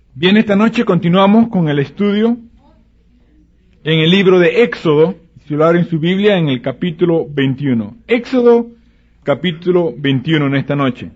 Bien, esta noche continuamos con el estudio en el libro de Éxodo, si lo abren en su Biblia, en el capítulo 21. Éxodo, capítulo 21 en esta noche.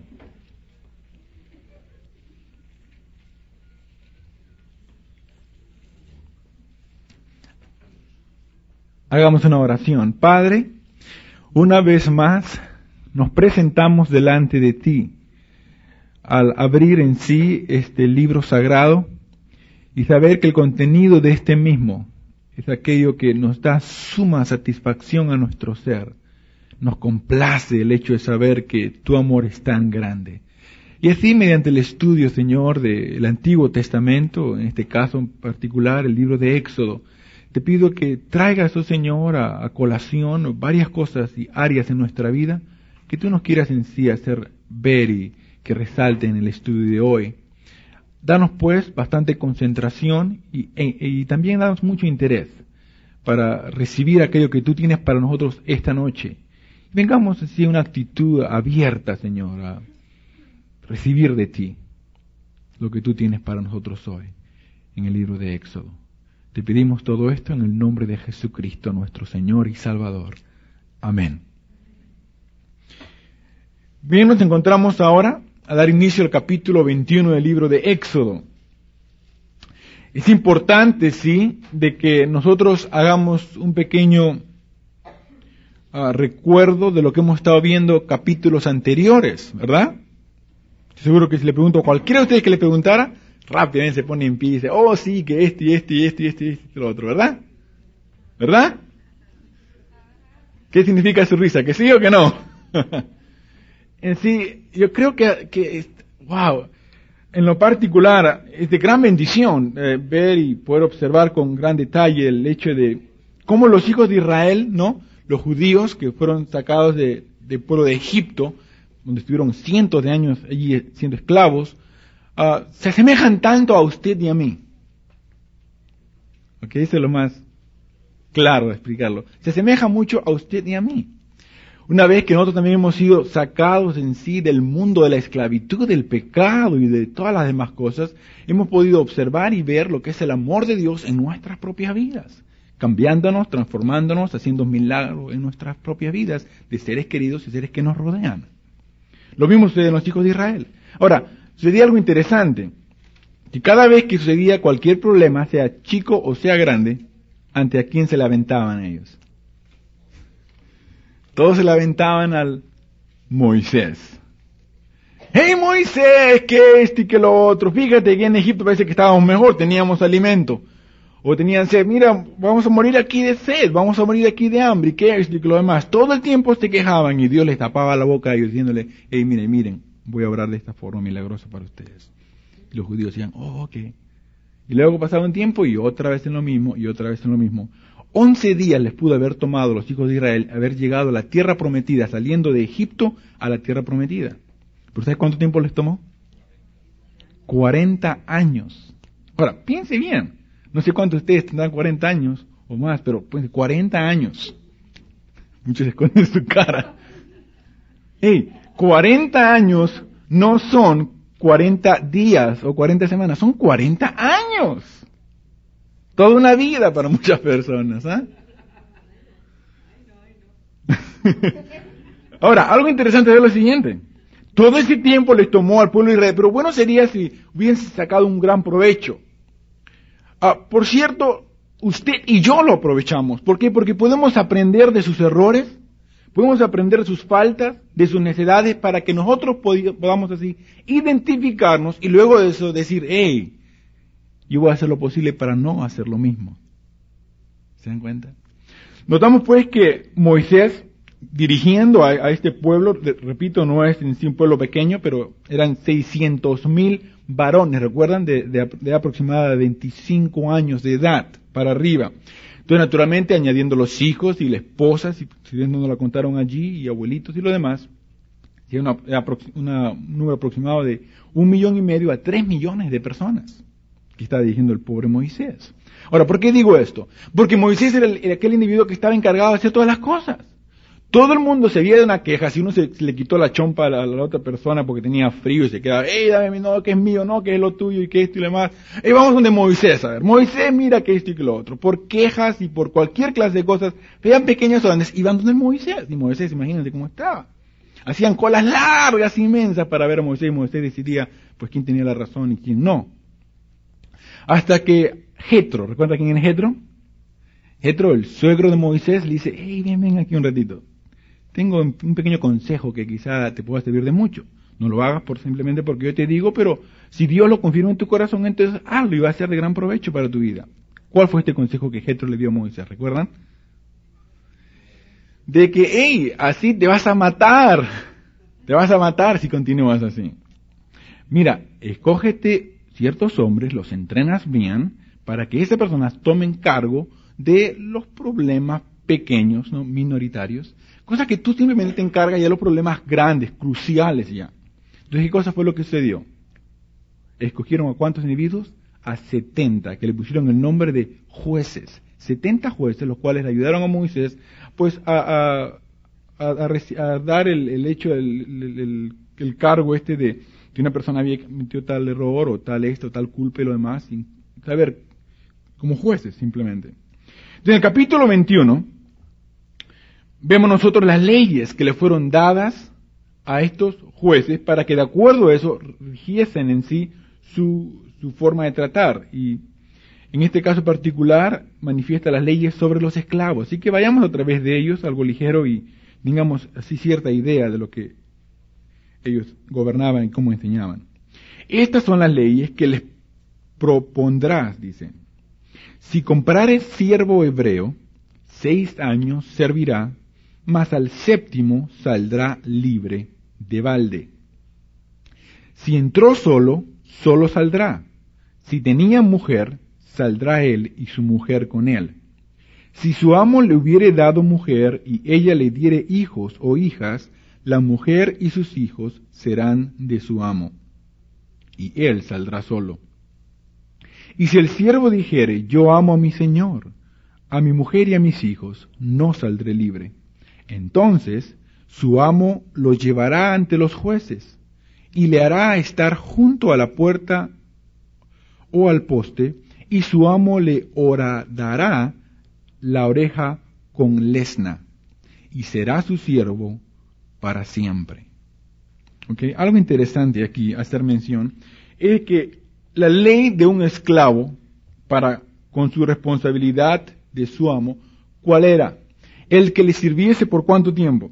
Hagamos una oración. Padre, una vez más nos presentamos delante de ti al abrir en sí este libro sagrado y saber que el contenido de este mismo es aquello que nos da suma satisfacción a nuestro ser. Nos complace el hecho de saber que tu amor es tan grande. Y así, mediante el estudio, Señor, del Antiguo Testamento, en este caso en particular, el libro de Éxodo, te pido que traigas, oh Señor, a colación varias cosas y áreas en nuestra vida que tú nos quieras en sí hacer ver y que resalte en el estudio de hoy. Danos pues bastante concentración y también danos mucho interés para recibir aquello que tú tienes para nosotros esta noche. Vengamos así a una actitud abierta, Señor, a recibir de ti lo que tú tienes para nosotros hoy en el libro de Éxodo. Te pedimos todo esto en el nombre de Jesucristo, nuestro Señor y Salvador. Amén. Bien, nos encontramos ahora a dar inicio al capítulo 21 del libro de Éxodo. Es importante, sí, de que nosotros hagamos un pequeño recuerdo de lo que hemos estado viendo capítulos anteriores, ¿verdad? Seguro que si le pregunto a cualquiera de ustedes que le preguntara, rápidamente se pone en pie y dice, oh sí, que este, lo otro, ¿verdad? ¿Verdad? ¿Qué significa su risa? ¿Que sí o que no? En sí, yo creo que wow, en lo particular, es de gran bendición ver y poder observar con gran detalle el hecho de cómo los hijos de Israel, ¿no? Los judíos que fueron sacados del pueblo de Egipto, donde estuvieron cientos de años allí siendo esclavos, se asemejan tanto a usted y a mí. Ok, eso es lo más claro de explicarlo. Se asemeja mucho a usted y a mí. Una vez que nosotros también hemos sido sacados en sí del mundo de la esclavitud, del pecado y de todas las demás cosas, hemos podido observar y ver lo que es el amor de Dios en nuestras propias vidas, cambiándonos, transformándonos, haciendo milagros en nuestras propias vidas de seres queridos y seres que nos rodean. Lo mismo sucede en los hijos de Israel. Ahora, sucedía algo interesante, que cada vez que sucedía cualquier problema, sea chico o sea grande, ¿ante a quién se le aventaban ellos? Todos se la aventaban al Moisés. ¡Hey Moisés! Que esto y que lo otro. Fíjate que en Egipto parece que estábamos mejor, teníamos alimento. O tenían sed. Mira, vamos a morir aquí de sed, vamos a morir aquí de hambre. ¿Y qué esto y que lo demás? Todo el tiempo se quejaban y Dios les tapaba la boca a ellos diciéndole, hey, miren, voy a obrar de esta forma milagrosa para ustedes. Y los judíos decían, oh, ok. Y luego pasaba un tiempo y otra vez en lo mismo y otra vez en lo mismo. 11 días les pudo haber tomado a los hijos de Israel haber llegado a la tierra prometida, saliendo de Egipto a la tierra prometida. ¿Pero sabes cuánto tiempo les tomó? 40 años. Ahora, piense bien. No sé cuántos de ustedes tendrán 40 años o más, pero pues 40 años. Muchos esconden su cara. 40 años no son 40 días o 40 semanas, son 40 años. Toda una vida para muchas personas, ¿ah? Ahora, algo interesante es lo siguiente. Todo ese tiempo les tomó al pueblo de Israel, pero bueno sería si hubiesen sacado un gran provecho. Por cierto, usted y yo lo aprovechamos. ¿Por qué? Porque podemos aprender de sus errores, podemos aprender de sus faltas, de sus necesidades, para que nosotros podamos así identificarnos y luego de eso decir, hey, yo voy a hacer lo posible para no hacer lo mismo. ¿Se dan cuenta? Notamos pues que Moisés, dirigiendo a este pueblo, repito, no es en sí un pueblo pequeño, pero eran 600,000 varones, ¿recuerdan? De aproximadamente 25 años de edad para arriba. Entonces, naturalmente, añadiendo los hijos y la esposa, si no nos la contaron allí, y abuelitos y lo demás, un número aproximado de 1,5 millones a 3 millones de personas que está dirigiendo el pobre Moisés. Ahora, ¿por qué digo esto? Porque Moisés era aquel individuo que estaba encargado de hacer todas las cosas. Todo el mundo se veía de una queja, si uno se le quitó la chompa a la otra persona porque tenía frío y se quedaba, dame, no, que es mío, no, que es lo tuyo y que esto y lo demás. Vamos donde Moisés, a ver, Moisés mira que esto y que lo otro. Por quejas y por cualquier clase de cosas, veían pequeños grandes, iban donde Moisés. Y Moisés, imagínate cómo estaba. Hacían colas largas, inmensas para ver a Moisés, y Moisés decidía, pues, quién tenía la razón y quién no. Hasta que Jetro, ¿recuerda quién es Jetro? Jetro, el suegro de Moisés, le dice, ven aquí un ratito. Tengo un pequeño consejo que quizá te pueda servir de mucho. No lo hagas simplemente porque yo te digo, pero si Dios lo confirma en tu corazón, entonces hazlo y va a ser de gran provecho para tu vida. ¿Cuál fue este consejo que Jetro le dio a Moisés? ¿Recuerdan? De que, así te vas a matar. Te vas a matar si continúas así. Mira, escógete ciertos hombres, los entrenas bien, para que esas personas tomen cargo de los problemas pequeños, ¿no? Minoritarios, cosa que tú simplemente te encargas ya de los problemas grandes, cruciales ya. Entonces, ¿qué cosa fue lo que sucedió? Escogieron a ¿cuántos individuos? A 70, que le pusieron el nombre de jueces. 70 jueces, los cuales le ayudaron a Moisés, pues, a dar el hecho, el cargo de que una persona había cometido tal error, o tal esto, tal culpa y lo demás, sin saber, como jueces, simplemente. Entonces, en el capítulo 21, vemos nosotros las leyes que le fueron dadas a estos jueces para que de acuerdo a eso rigiesen en sí su forma de tratar. Y en este caso particular manifiesta las leyes sobre los esclavos. Así que vayamos a través de ellos, algo ligero, y tengamos así cierta idea de lo que ellos gobernaban y cómo enseñaban. Estas son las leyes que les propondrás, dice. Si comprares siervo hebreo, 6 años servirá, mas al 7º saldrá libre de balde. Si entró solo, solo saldrá. Si tenía mujer, saldrá él y su mujer con él. Si su amo le hubiere dado mujer y ella le diere hijos o hijas, la mujer y sus hijos serán de su amo, y él saldrá solo. Y si el siervo dijere, yo amo a mi señor, a mi mujer y a mis hijos, no saldré libre. Entonces su amo lo llevará ante los jueces, y le hará estar junto a la puerta o al poste, y su amo le horadará la oreja con lesna, y será su siervo para siempre. ¿Okay? Algo interesante aquí hacer mención es que la ley de un esclavo con su responsabilidad de su amo, ¿cuál era? El que le sirviese por ¿cuánto tiempo?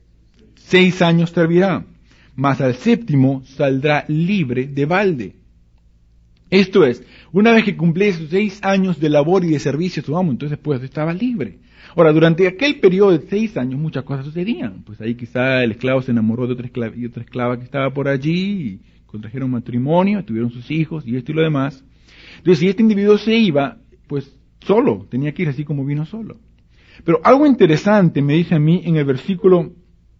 6 años servirá, mas al 7º saldrá libre de balde. Esto es, una vez que cumpliese sus 6 años de labor y de servicio a su amo, entonces pues estaba libre. Ahora, durante aquel periodo de 6 años muchas cosas sucedían. Pues ahí quizá el esclavo se enamoró de otra esclava que estaba por allí, y contrajeron matrimonio, tuvieron sus hijos y esto y lo demás. Entonces, si este individuo se iba, pues solo, tenía que ir así como vino solo. Pero algo interesante me dice a mí en el versículo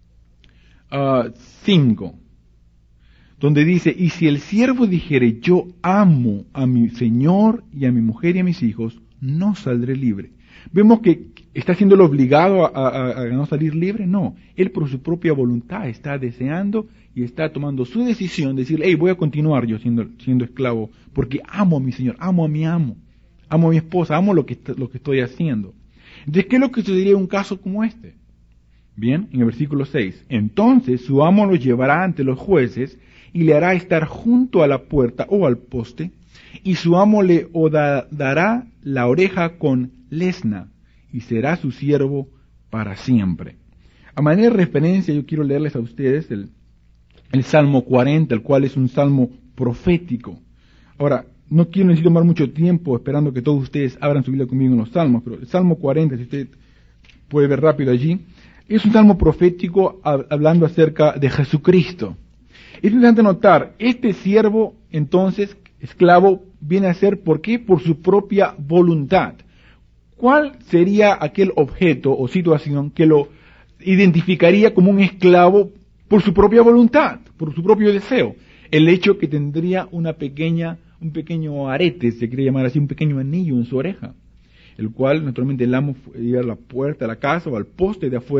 5, donde dice, y si el siervo dijere, yo amo a mi señor y a mi mujer y a mis hijos, no saldré libre. Vemos que está siendo obligado a no salir libre. No, él por su propia voluntad está deseando y está tomando su decisión de decir, voy a continuar yo siendo esclavo, porque amo a mi señor, amo a mi amo a mi esposa, amo lo que estoy haciendo. Entonces, ¿qué es lo que sucedería en un caso como este? Bien, en el versículo 6, entonces su amo lo llevará ante los jueces y le hará estar junto a la puerta o al poste, y su amo le dará la oreja con lesna, y será su siervo para siempre. A manera de referencia, yo quiero leerles a ustedes el Salmo 40, el cual es un salmo profético. Ahora, no necesito tomar mucho tiempo esperando que todos ustedes abran su Biblia conmigo en los salmos, pero el Salmo 40, si usted puede ver rápido allí, es un salmo profético hablando acerca de Jesucristo. Es importante notar, este siervo, entonces, esclavo, viene a ser, ¿por qué? Por su propia voluntad. ¿Cuál sería aquel objeto o situación que lo identificaría como un esclavo por su propia voluntad, por su propio deseo? El hecho que tendría un pequeño arete, se quiere llamar así, un pequeño anillo en su oreja, el cual naturalmente el amo iba a la puerta de la casa o al poste de afuera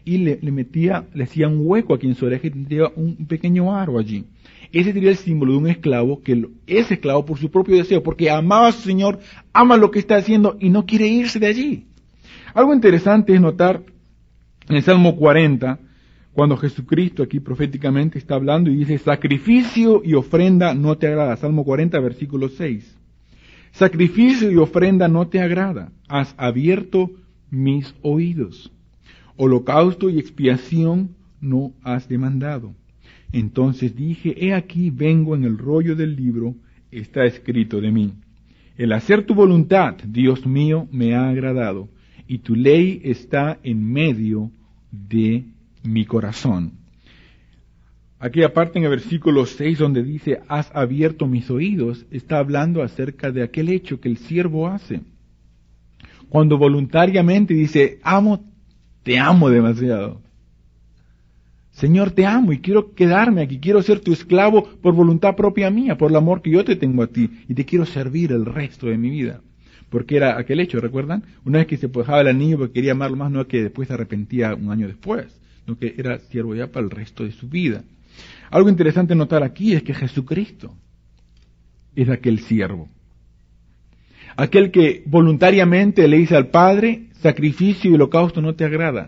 y le hacía un hueco aquí en su oreja y tendría un pequeño aro allí. Ese sería el símbolo de un esclavo, que es esclavo por su propio deseo, porque amaba a su Señor, ama lo que está haciendo y no quiere irse de allí. Algo interesante es notar en el Salmo 40, cuando Jesucristo aquí proféticamente está hablando y dice, sacrificio y ofrenda no te agrada. Salmo 40, versículo 6. Sacrificio y ofrenda no te agrada. Has abierto mis oídos. Holocausto y expiación no has demandado. Entonces dije, he aquí vengo, en el rollo del libro está escrito de mí. El hacer tu voluntad, Dios mío, me ha agradado, y tu ley está en medio de mi corazón. Aquella parte en el versículo 6 donde dice, has abierto mis oídos, está hablando acerca de aquel hecho que el siervo hace. Cuando voluntariamente dice, te amo demasiado. Señor, te amo y quiero quedarme aquí, quiero ser tu esclavo por voluntad propia mía, por el amor que yo te tengo a ti, y te quiero servir el resto de mi vida. Porque era aquel hecho, ¿recuerdan? Una vez que se dejaba el anillo porque quería amarlo más, no es que después se arrepentía un año después, sino que era siervo ya para el resto de su vida. Algo interesante notar aquí es que Jesucristo es aquel siervo. Aquel que voluntariamente le dice al Padre, sacrificio y holocausto no te agrada.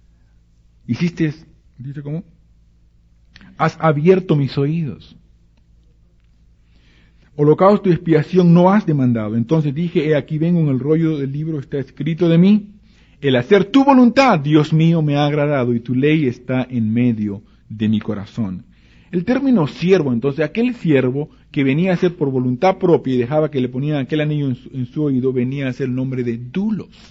Dice cómo, has abierto mis oídos. Holocausto y expiación no has demandado. Entonces dije, he aquí vengo, en el rollo del libro está escrito de mí. El hacer tu voluntad, Dios mío, me ha agradado, y tu ley está en medio de mi corazón. El término siervo, entonces, aquel siervo que venía a ser por voluntad propia y dejaba que le ponían aquel anillo en su oído, venía a ser el nombre de doulos.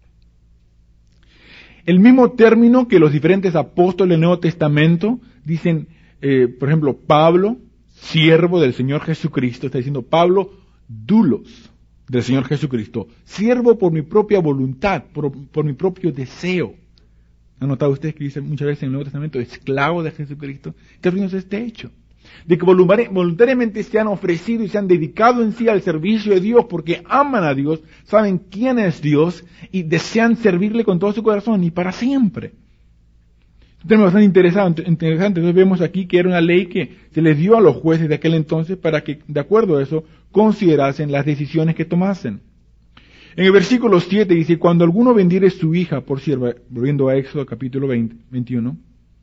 El mismo término que los diferentes apóstoles del Nuevo Testamento dicen, por ejemplo, Pablo, siervo del Señor Jesucristo, está diciendo Pablo, doulos del Señor Jesucristo, siervo por mi propia voluntad, por mi propio deseo. ¿Han notado ustedes que dice muchas veces en el Nuevo Testamento, esclavo de Jesucristo? ¿Qué es este hecho? De que voluntariamente se han ofrecido y se han dedicado en sí al servicio de Dios porque aman a Dios, saben quién es Dios y desean servirle con todo su corazón y para siempre. Es un tema bastante interesante. Entonces vemos aquí que era una ley que se les dio a los jueces de aquel entonces para que, de acuerdo a eso, considerasen las decisiones que tomasen. En el versículo 7 dice, cuando alguno vendiere su hija por sierva, volviendo a Éxodo capítulo 21,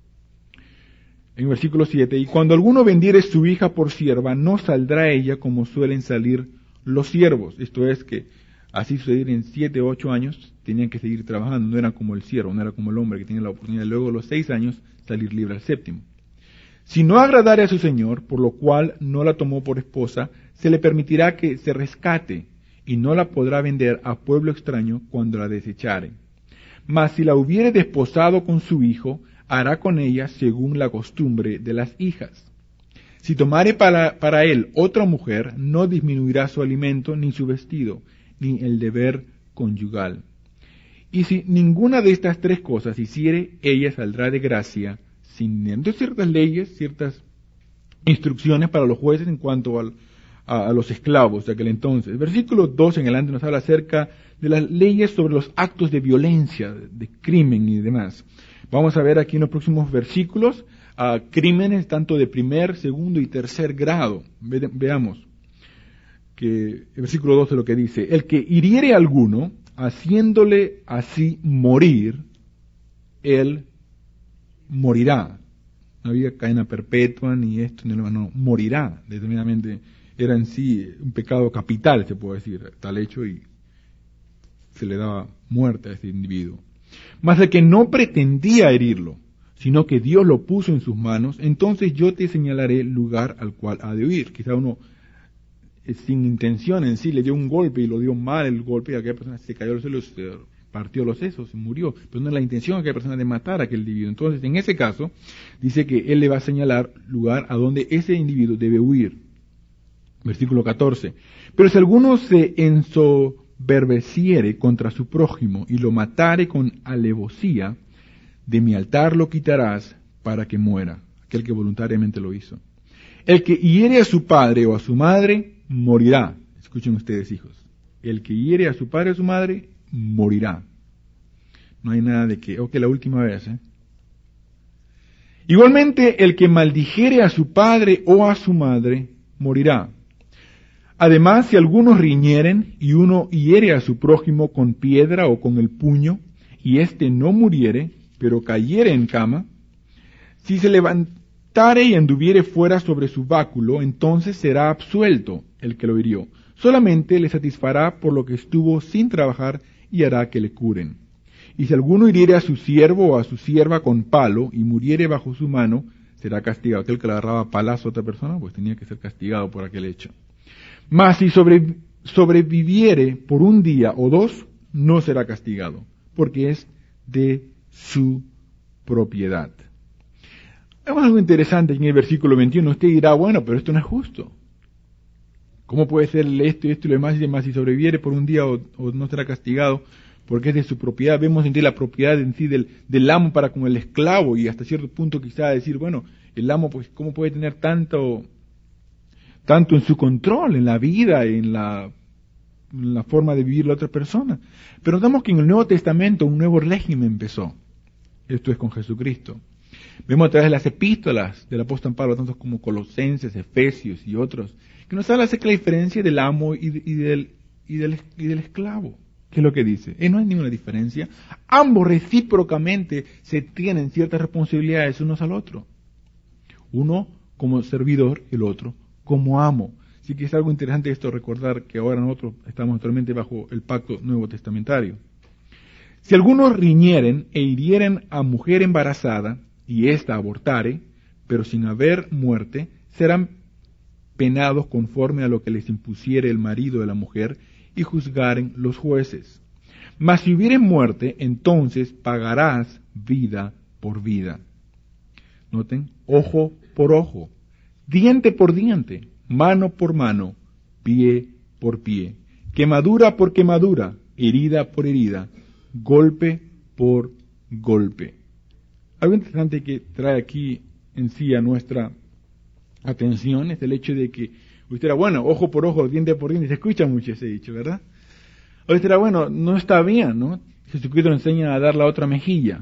en el versículo 7, y cuando alguno vendiere su hija por sierva, no saldrá ella como suelen salir los siervos. Esto es que así sucediera en 7 o 8 años, tenían que seguir trabajando, no era como el siervo, no era como el hombre que tiene la oportunidad de luego a los 6 años salir libre al 7º. Si no agradare a su señor, por lo cual no la tomó por esposa, se le permitirá que se rescate, y no la podrá vender a pueblo extraño cuando la desechare. Mas si la hubiere desposado con su hijo, hará con ella según la costumbre de las hijas. Si tomare para él otra mujer, no disminuirá su alimento, ni su vestido, ni el deber conyugal. Y si ninguna de estas tres cosas hiciere, ella saldrá de gracia sin dinero. Entonces ciertas leyes, ciertas instrucciones para los jueces en cuanto a los esclavos de aquel entonces. Versículo 2 en adelante nos habla acerca de las leyes sobre los actos de violencia, de crimen y demás. Vamos a ver aquí en los próximos versículos crímenes tanto de primer, segundo y tercer grado. Veamos que el versículo 12 lo que dice, el que hiriere a alguno, haciéndole así morir, él morirá. No había cadena perpetua ni esto, ni lo demás, no, morirá. Determinadamente era en sí un pecado capital, se puede decir, tal hecho, y se le daba muerte a ese individuo. Mas el que no pretendía herirlo, sino que Dios lo puso en sus manos, entonces yo te señalaré el lugar al cual ha de huir. Quizá uno sin intención en sí le dio un golpe y lo dio mal el golpe y aquella persona se cayó al suelo, se partió los sesos, se murió, pero no es la intención de aquella persona de matar a aquel individuo. Entonces en ese caso dice que él le va a señalar lugar a donde ese individuo debe huir. Versículo 14. Pero si alguno se ensoberbeciere contra su prójimo y lo matare con alevosía, de mi altar lo quitarás para que muera, aquel que voluntariamente lo hizo. El que hiere a su padre o a su madre, morirá. Escuchen ustedes, hijos. El que hiere a su padre o a su madre, morirá. No hay nada de que, la última vez, Igualmente, el que maldijere a su padre o a su madre, morirá. Además, si algunos riñeren y uno hiere a su prójimo con piedra o con el puño, y éste no muriere, pero cayere en cama, si se levantare y anduviere fuera sobre su báculo, entonces será absuelto el que lo hirió. Solamente le satisfará por lo que estuvo sin trabajar y hará que le curen. Y si alguno hiriere a su siervo o a su sierva con palo y muriere bajo su mano, será castigado. Aquel que le agarraba palazo a otra persona, pues tenía que ser castigado por aquel hecho. Mas si sobreviviere por un día o dos, no será castigado, porque es de su propiedad. Vemos algo interesante en el versículo 21. Usted dirá, bueno, pero esto no es justo. ¿Cómo puede ser esto y lo demás? Y demás, si sobreviviere por un día o no será castigado, porque es de su propiedad. Vemos en sí la propiedad en sí del amo para con el esclavo, y hasta cierto punto quizá decir, bueno, el amo, pues, ¿cómo puede tener tanto en su control, en la vida, en la forma de vivir la otra persona? Pero notamos que en el Nuevo Testamento un nuevo régimen empezó. Esto es con Jesucristo. Vemos a través de las epístolas del apóstol Pablo, tantos como Colosenses, Efesios y otros, que nos habla acerca de la diferencia del amo y del esclavo. ¿Qué es lo que dice? No hay ninguna diferencia. Ambos recíprocamente se tienen ciertas responsabilidades unos al otro. Uno como servidor, el otro como amo. Así que es algo interesante esto, recordar que ahora nosotros estamos actualmente bajo el pacto nuevo testamentario. Si algunos riñeren e hirieren a mujer embarazada, y ésta abortare, pero sin haber muerte, serán penados conforme a lo que les impusiere el marido de la mujer, y juzgaren los jueces. Mas si hubiere muerte, entonces pagarás vida por vida. Noten, ojo por ojo, diente por diente, mano por mano, pie por pie, quemadura por quemadura, herida por herida, golpe por golpe. Algo interesante que trae aquí en sí a nuestra atención es el hecho de que usted era, bueno, ojo por ojo, diente por diente, se escucha mucho ese dicho, ¿verdad? O usted era, bueno, no está bien, ¿no? Jesucristo nos enseña a dar la otra mejilla,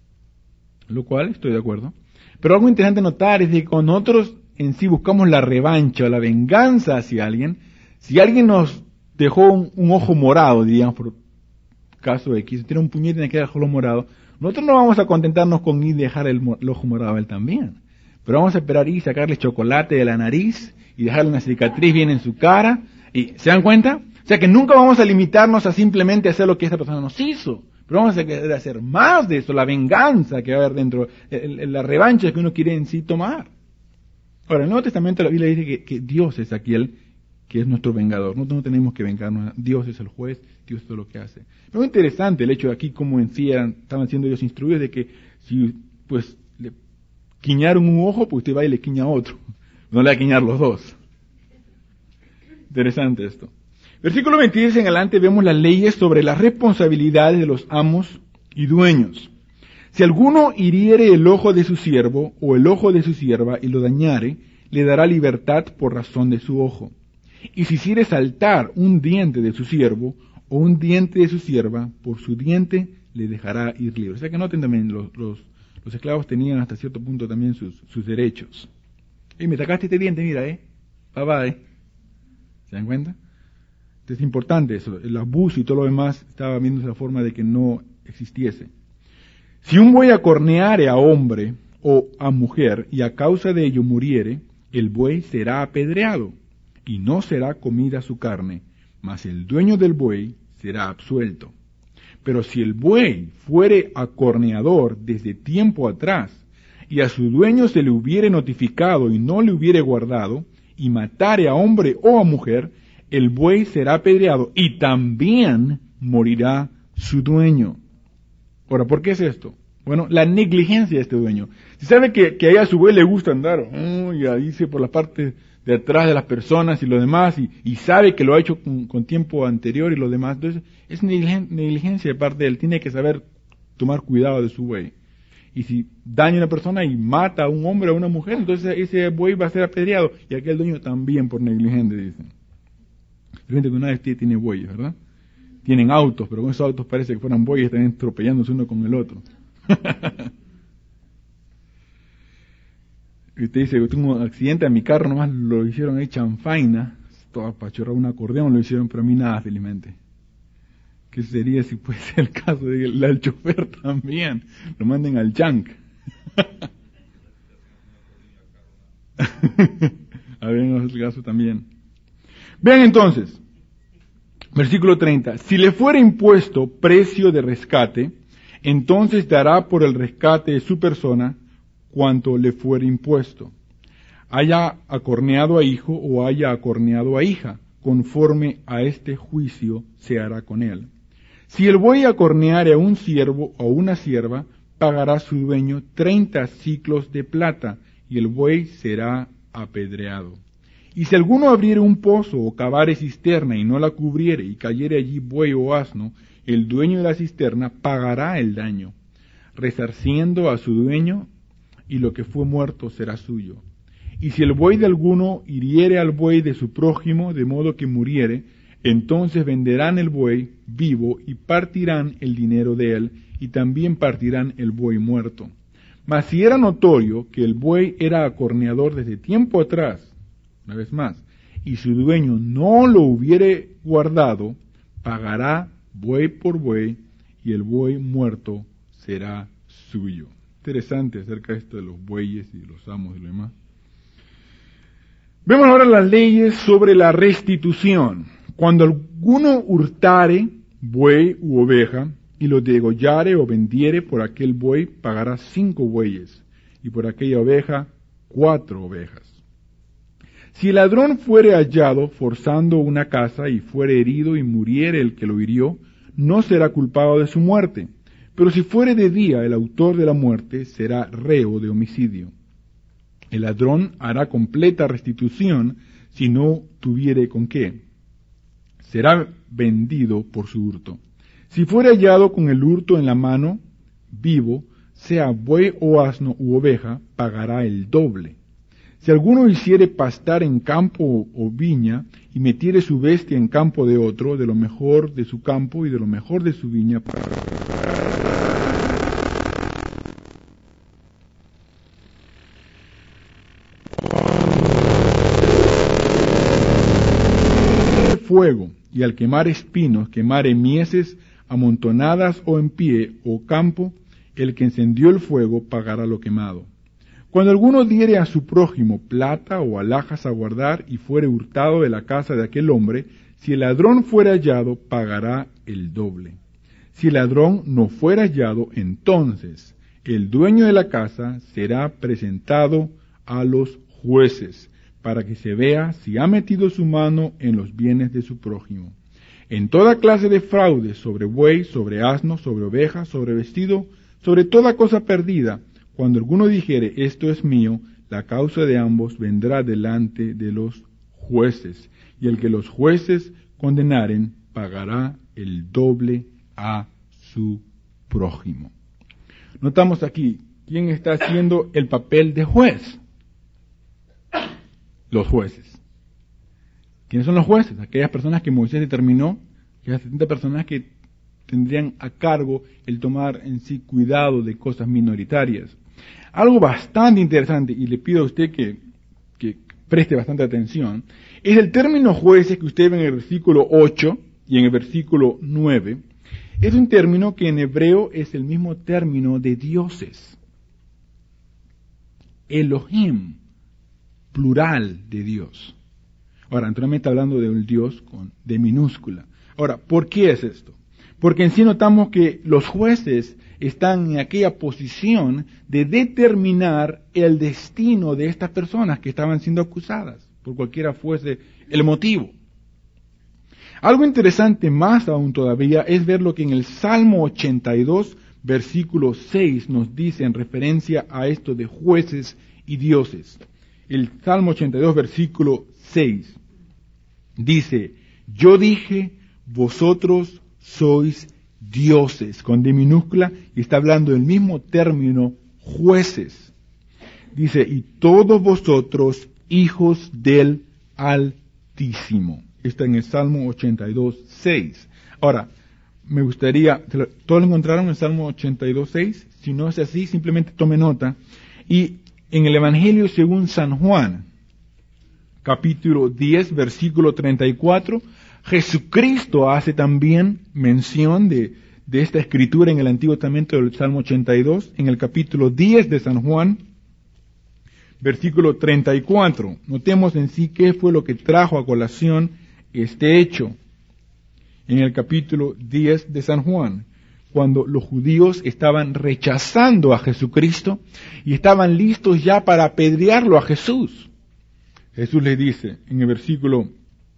lo cual estoy de acuerdo. Pero algo interesante notar es que cuando nosotros en sí buscamos la revancha o la venganza hacia alguien, si alguien nos dejó un ojo morado, diríamos por caso X, tiene un puñete y tiene que dejarlo morado, nosotros no vamos a contentarnos con ir y dejar el ojo morado a él también. Pero vamos a esperar y sacarle chocolate de la nariz y dejarle una cicatriz bien en su cara. ¿Y se dan cuenta? O sea que nunca vamos a limitarnos a simplemente hacer lo que esta persona nos hizo. Pero vamos a querer hacer más de eso, la venganza que va a haber dentro, la revancha que uno quiere en sí tomar. Ahora, en el Nuevo Testamento la Biblia dice que Dios es aquel que es nuestro vengador. Nosotros no tenemos que vengarnos. Dios es el juez, Dios es todo lo que hace. Pero es interesante el hecho de aquí, como en sí estaban siendo ellos instruidos de que si pues le quiñaron un ojo, pues usted va y le quiña otro. No le va a quiñar los dos. Interesante esto. Versículo 26 en adelante vemos las leyes sobre las responsabilidades de los amos y dueños. Si alguno hiriere el ojo de su siervo o el ojo de su sierva y lo dañare, le dará libertad por razón de su ojo. Y si hiciere saltar un diente de su siervo o un diente de su sierva, por su diente le dejará ir libre. O sea que noten también, los esclavos tenían hasta cierto punto también sus derechos. Y me sacaste este diente, mira, bye bye. ¿Se dan cuenta? Entonces es importante eso, el abuso y todo lo demás estaba viendo la forma de que no existiese. Si un buey acorneare a hombre o a mujer y a causa de ello muriere, el buey será apedreado y no será comida su carne, mas el dueño del buey será absuelto. Pero si el buey fuere acorneador desde tiempo atrás y a su dueño se le hubiere notificado y no le hubiere guardado y matare a hombre o a mujer, el buey será apedreado y también morirá su dueño. Ahora, ¿por qué es esto? Bueno, la negligencia de este dueño. Si sabe que a su buey le gusta andar, y ahí se por la parte de atrás de las personas y lo demás, y sabe que lo ha hecho con tiempo anterior y lo demás, entonces es negligencia de parte de él. Tiene que saber tomar cuidado de su buey. Y si daña a una persona y mata a un hombre o a una mujer, entonces ese buey va a ser apedreado, y aquel dueño también por negligente, dicen. Hay gente que una vez tiene bueyes, ¿verdad? tienen autos, pero con esos autos parece que fueran bueyes, están atropellándose uno con el otro. Y usted dice, tuve un accidente a mi carro, nomás lo hicieron ahí chanfaina, todo apachurrado, un acordeón lo hicieron, pero a mí nada, felizmente. ¿Qué sería si fuese el caso del chofer también? Lo manden al junk. A ver, en el caso también. Vean entonces, versículo 30. Si le fuera impuesto precio de rescate, entonces dará por el rescate de su persona cuanto le fuere impuesto, haya acorneado a hijo o haya acorneado a hija, conforme a este juicio se hará con él. Si el buey acorneare a un siervo o a una sierva, pagará su dueño 30 siclos de plata, y el buey será apedreado. Y si alguno abriere un pozo o cavare cisterna y no la cubriere, y cayere allí buey o asno, el dueño de la cisterna pagará el daño, resarciendo a su dueño, y lo que fue muerto será suyo. Y si el buey de alguno hiriere al buey de su prójimo, de modo que muriere, entonces venderán el buey vivo y partirán el dinero de él, y también partirán el buey muerto. Mas si era notorio que el buey era acorneador desde tiempo atrás, una vez más, y su dueño no lo hubiere guardado, pagará buey por buey, y el buey muerto será suyo. Interesante acerca de esto de los bueyes y de los amos y lo demás. Vemos ahora las leyes sobre la restitución. Cuando alguno hurtare buey u oveja, y lo degollare o vendiere, por aquel buey pagará 5 bueyes, y por aquella oveja 4 ovejas. Si el ladrón fuere hallado forzando una casa, y fuere herido y muriere el que lo hirió, no será culpado de su muerte. Pero si fuere de día, el autor de la muerte será reo de homicidio. El ladrón hará completa restitución si no tuviere con qué. Será vendido por su hurto. Si fuere hallado con el hurto en la mano, vivo, sea buey o asno u oveja, pagará el doble. Si alguno hiciere pastar en campo o viña, y metiere su bestia en campo de otro, de lo mejor de su campo y de lo mejor de su viña, fuego, y al quemar espinos, quemare mieses amontonadas o en pie o campo, el que encendió el fuego pagará lo quemado. Cuando alguno diere a su prójimo plata o alhajas a guardar y fuere hurtado de la casa de aquel hombre, si el ladrón fuere hallado, pagará el doble. Si el ladrón no fuera hallado, entonces el dueño de la casa será presentado a los jueces, para que se vea si ha metido su mano en los bienes de su prójimo. En toda clase de fraudes, sobre buey, sobre asno, sobre oveja, sobre vestido, sobre toda cosa perdida, cuando alguno dijere, esto es mío, la causa de ambos vendrá delante de los jueces, y el que los jueces condenaren pagará el doble a su prójimo. Notamos aquí, ¿quién está haciendo el papel de juez? Los jueces. ¿Quiénes son los jueces? Aquellas personas que Moisés determinó, aquellas 70 personas que tendrían a cargo el tomar en sí cuidado de cosas minoritarias. Algo bastante interesante, y le pido a usted que preste bastante atención, es el término jueces que usted ve en el versículo 8 y en el versículo 9. Es un término que en hebreo es el mismo término de dioses. Elohim, plural de Dios. Ahora, naturalmente hablando de un Dios de minúscula. Ahora, ¿por qué es esto? Porque en sí notamos que los jueces están en aquella posición de determinar el destino de estas personas que estaban siendo acusadas, por cualquiera fuese el motivo. Algo interesante más aún todavía es ver lo que en el Salmo 82, versículo 6 nos dice en referencia a esto de jueces y dioses. El Salmo 82, versículo 6 dice, yo dije, vosotros sois dioses, con D minúscula, y está hablando del mismo término, jueces. Dice, y todos vosotros, hijos del Altísimo. Está en el Salmo 82, 6. Ahora, me gustaría, todos lo encontraron en Salmo 82:6, si no es así, simplemente tome nota. Y en el Evangelio según San Juan, capítulo 10, versículo 34, Jesucristo hace también mención de esta escritura en el Antiguo Testamento del Salmo 82, en el capítulo 10 de San Juan, versículo 34. Notemos en sí qué fue lo que trajo a colación este hecho. En el capítulo 10 de San Juan, cuando los judíos estaban rechazando a Jesucristo y estaban listos ya para apedrearlo a Jesús. Jesús les dice, en el versículo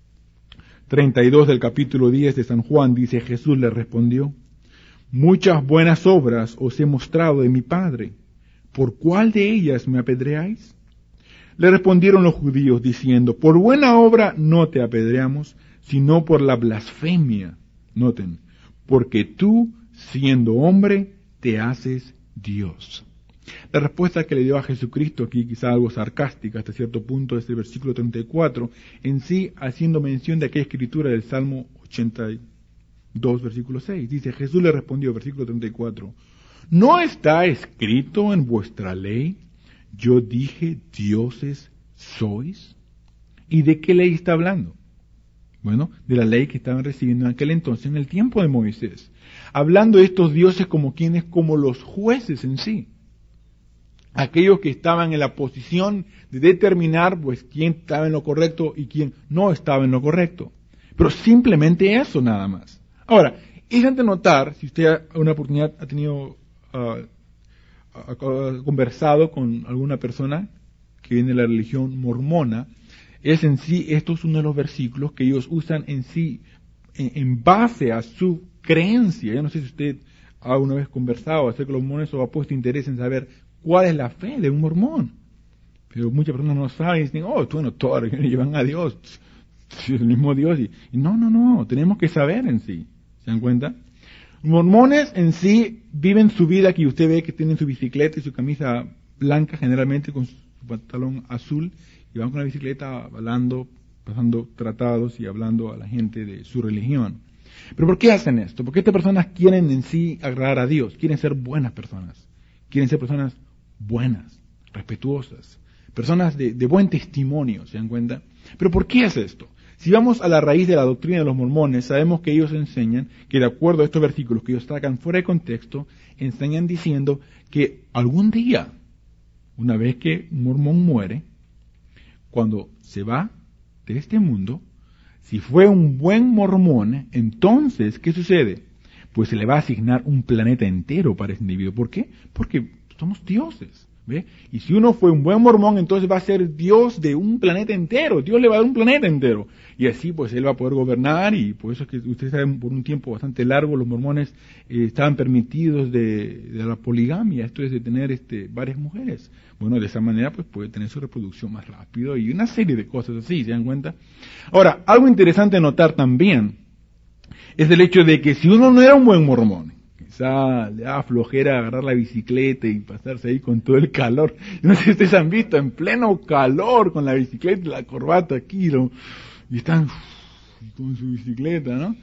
32 del capítulo 10 de San Juan, dice, Jesús le respondió, muchas buenas obras os he mostrado de mi Padre, ¿por cuál de ellas me apedreáis? Le respondieron los judíos diciendo, por buena obra no te apedreamos, sino por la blasfemia. Noten, porque tú, siendo hombre, te haces Dios. La respuesta que le dio a Jesucristo, aquí quizá algo sarcástica hasta cierto punto, es el versículo 34, en sí haciendo mención de aquella escritura del Salmo 82, versículo 6. Dice, Jesús le respondió, versículo 34, ¿no está escrito en vuestra ley, yo dije, dioses sois? ¿Y de qué ley está hablando? Bueno, de la ley que estaban recibiendo en aquel entonces, en el tiempo de Moisés. Hablando de estos dioses como quienes, como los jueces en sí. Aquellos que estaban en la posición de determinar, pues, quién estaba en lo correcto y quién no estaba en lo correcto. Pero simplemente eso nada más. Ahora, es importante notar, si usted a una oportunidad ha tenido, ha conversado con alguna persona que viene de la religión mormona, es en sí, esto es uno de los versículos que ellos usan en sí, en base a su creencia. Yo no sé si usted ha una vez conversado acerca de los mormones o ha puesto interés en saber cuál es la fe de un mormón. Pero muchas personas no saben y dicen, bueno, todos llevan a Dios, es el mismo Dios. Y no, tenemos que saber en sí. ¿Se dan cuenta? Mormones en sí viven su vida, que usted ve que tienen su bicicleta y su camisa blanca, generalmente con su pantalón azul, y van con la bicicleta hablando, pasando tratados y hablando a la gente de su religión. ¿Pero por qué hacen esto? Porque estas personas quieren en sí agradar a Dios, quieren ser buenas personas, quieren ser personas buenas, respetuosas, personas de buen testimonio, ¿se dan cuenta? ¿Pero por qué hace esto? Si vamos a la raíz de la doctrina de los mormones, sabemos que ellos enseñan que, de acuerdo a estos versículos que ellos sacan fuera de contexto, enseñan diciendo que algún día, una vez que un mormón muere, cuando se va de este mundo, si fue un buen mormón, entonces, ¿qué sucede? Pues se le va a asignar un planeta entero para ese individuo. ¿Por qué? Porque somos dioses, ¿ve? Y si uno fue un buen mormón, entonces va a ser Dios de un planeta entero. Dios le va a dar un planeta entero. Y así, pues, él va a poder gobernar, y por eso es que ustedes saben, por un tiempo bastante largo, los mormones estaban permitidos de la poligamia, esto es de tener varias mujeres. Bueno, de esa manera, pues, puede tener su reproducción más rápido y una serie de cosas así, ¿se dan cuenta? Ahora, algo interesante notar también es el hecho de que si uno no era un buen mormón, quizá le da flojera agarrar la bicicleta y pasarse ahí con todo el calor. No sé si ustedes han visto, en pleno calor, con la bicicleta y la corbata aquí, y están con su bicicleta, ¿no?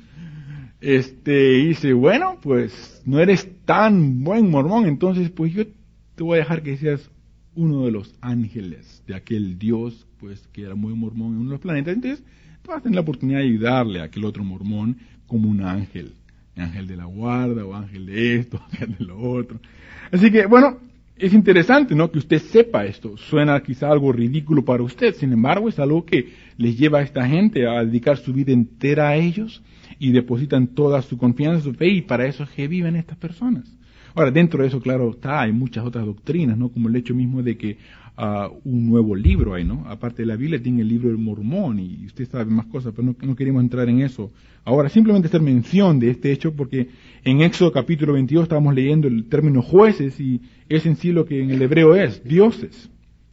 Y dice, bueno, pues no eres tan buen mormón, entonces pues yo te voy a dejar que seas uno de los ángeles de aquel Dios, pues que era muy mormón en uno de los planetas. Entonces tú vas a tener la oportunidad de ayudarle a aquel otro mormón como un ángel de la guarda, o ángel de esto, ángel de lo otro. Así que, bueno, es interesante, ¿no?, que usted sepa esto. Suena quizá algo ridículo para usted, sin embargo, es algo que les lleva a esta gente a dedicar su vida entera a ellos y depositan toda su confianza, su fe, y para eso es que viven estas personas. Ahora, dentro de eso, claro, hay muchas otras doctrinas, ¿no?, como el hecho mismo de que un nuevo libro hay, ¿no? Aparte de la Biblia, tiene el libro del Mormón, y usted sabe más cosas, pero no queremos entrar en eso. Ahora, simplemente hacer mención de este hecho, porque en Éxodo capítulo 22 estábamos leyendo el término jueces, y es en sí lo que en el hebreo es, dioses.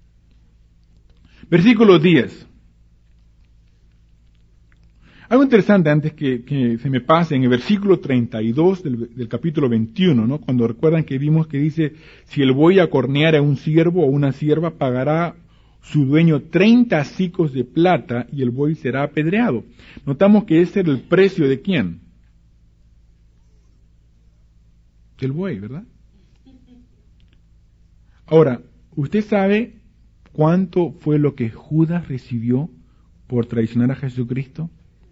Versículo 10. Algo interesante antes que se me pase, en el versículo 32 del capítulo 21, ¿no?, cuando recuerdan que vimos que dice, si el buey acorneara a un siervo o una sierva, pagará su dueño 30 sicos de plata y el buey será apedreado. Notamos que ese era el precio de ¿quién? del buey, ¿verdad? Ahora, ¿usted sabe cuánto fue lo que Judas recibió por traicionar a Jesucristo?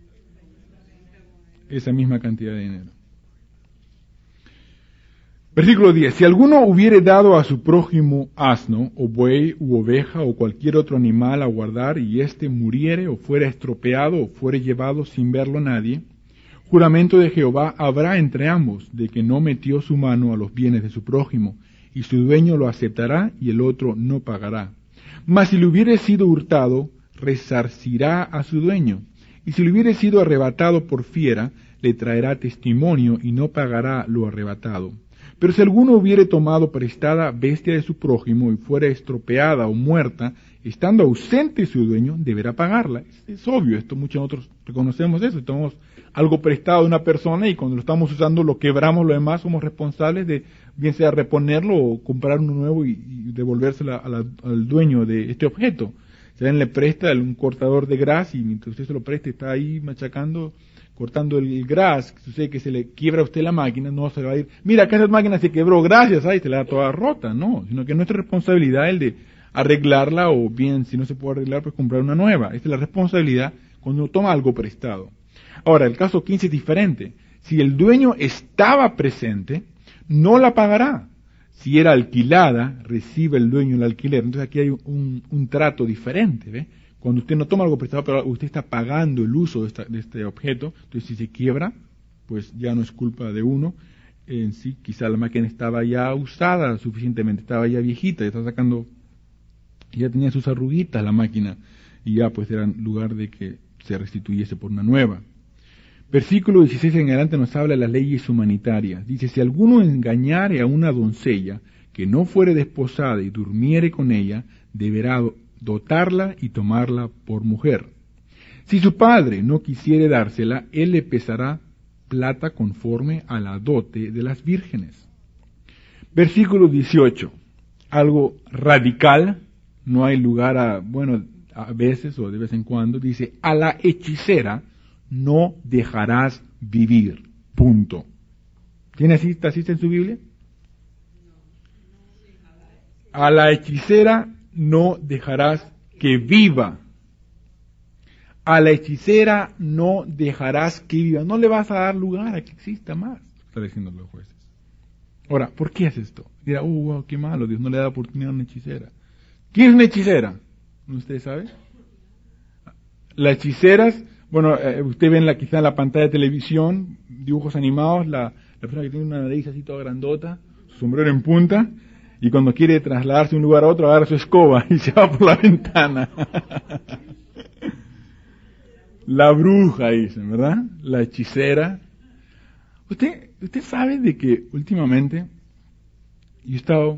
Esa misma cantidad de dinero. Versículo 10. Si alguno hubiere dado a su prójimo asno, o buey, u oveja, o cualquier otro animal a guardar, y éste muriere, o fuera estropeado, o fuere llevado sin verlo nadie, juramento de Jehová habrá entre ambos, de que no metió su mano a los bienes de su prójimo, y su dueño lo aceptará, y el otro no pagará. Mas si le hubiere sido hurtado, resarcirá a su dueño, y si le hubiere sido arrebatado por fiera, le traerá testimonio, y no pagará lo arrebatado. Pero si alguno hubiere tomado prestada bestia de su prójimo y fuera estropeada o muerta, estando ausente su dueño, deberá pagarla. Es obvio, esto muchos nosotros reconocemos eso. Tomamos algo prestado de una persona y cuando lo estamos usando lo quebramos, lo demás somos responsables de bien sea reponerlo o comprar uno nuevo y devolvérselo al dueño de este objeto. Si alguien le presta un cortador de gras y mientras usted se lo presta está ahí machacando, cortando el gras, sucede que se le quiebra a usted la máquina, no se va a ir, mira, acá esa máquina se quebró, gracias, se la da toda rota, no, sino que nuestra responsabilidad es el de arreglarla o bien, si no se puede arreglar, pues comprar una nueva. Esta es la responsabilidad cuando uno toma algo prestado. Ahora, el caso 15 es diferente. Si el dueño estaba presente, no la pagará. Si era alquilada, recibe el dueño el alquiler. Entonces aquí hay un trato diferente, ¿ve? Cuando usted no toma algo prestado, pero usted está pagando el uso de este objeto, entonces si se quiebra, pues ya no es culpa de uno. En sí, quizá la máquina estaba ya usada suficientemente, estaba ya viejita, ya tenía sus arruguitas la máquina, y ya pues era lugar de que se restituyese por una nueva. Versículo 16 en adelante nos habla de las leyes humanitarias. Dice, si alguno engañare a una doncella que no fuere desposada y durmiere con ella, deberá dotarla y tomarla por mujer. Si su padre no quisiere dársela, él le pesará plata conforme a la dote de las vírgenes. Versículo 18, algo radical, no hay lugar a veces o de vez en cuando, dice, a la hechicera no dejarás vivir, punto. ¿Tiene cita en su Biblia? A la hechicera no dejarás que viva. A la hechicera no dejarás que viva. No le vas a dar lugar a que exista más, está diciendo los jueces. Ahora, ¿por qué es esto? Dirá, wow, qué malo, Dios no le da oportunidad a una hechicera. ¿Quién es una hechicera? ¿Usted sabe? Las hechiceras, usted ve quizá en la pantalla de televisión, dibujos animados, la persona que tiene una nariz así toda grandota, su sombrero en punta, y cuando quiere trasladarse de un lugar a otro, agarra su escoba y se va por la ventana. La bruja, dicen, ¿verdad? La hechicera. Usted sabe de que últimamente yo he estado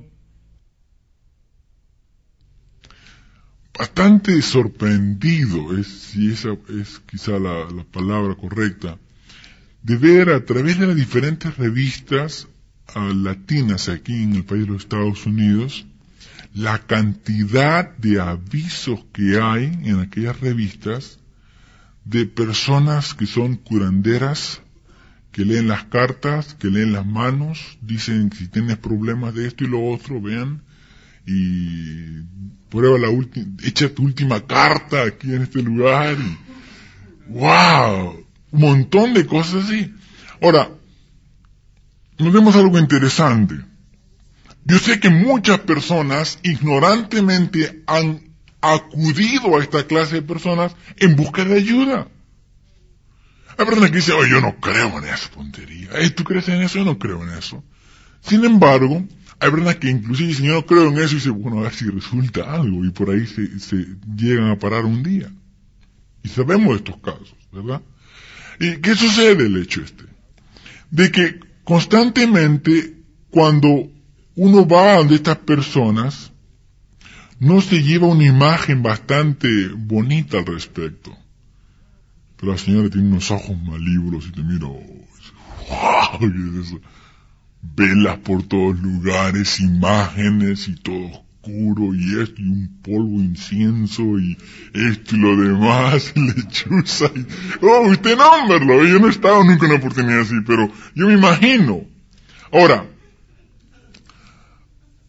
bastante sorprendido, si esa es quizá la palabra correcta, de ver a través de las diferentes revistas latinas aquí en el país de los Estados Unidos, la cantidad de avisos que hay en aquellas revistas de personas que son curanderas, que leen las cartas, que leen las manos, dicen si tienes problemas de esto y lo otro, vean, y prueba echa tu última carta aquí en este lugar, y ¡wow! Un montón de cosas así. Ahora, notemos algo interesante. Yo sé que muchas personas ignorantemente han acudido a esta clase de personas en busca de ayuda. Hay personas que dicen, yo no creo en esa tontería. ¿Tú crees en eso? Yo no creo en eso. Sin embargo, hay personas que inclusive dicen, yo no creo en eso, y dicen, a ver si resulta algo, y por ahí se llegan a parar un día. Y sabemos de estos casos, ¿verdad? ¿Y qué sucede el hecho de que constantemente, cuando uno va a donde estas personas, no se lleva una imagen bastante bonita al respecto. Pero la señora tiene unos ojos malignos y te mira, ¡wow! ¿Qué es eso? Velas por todos lugares, imágenes y todo oscuro y esto y un polvo incienso y esto y lo demás, lechuza y... usted nómbrelo, yo no he estado nunca en una oportunidad así, pero yo me imagino. Ahora,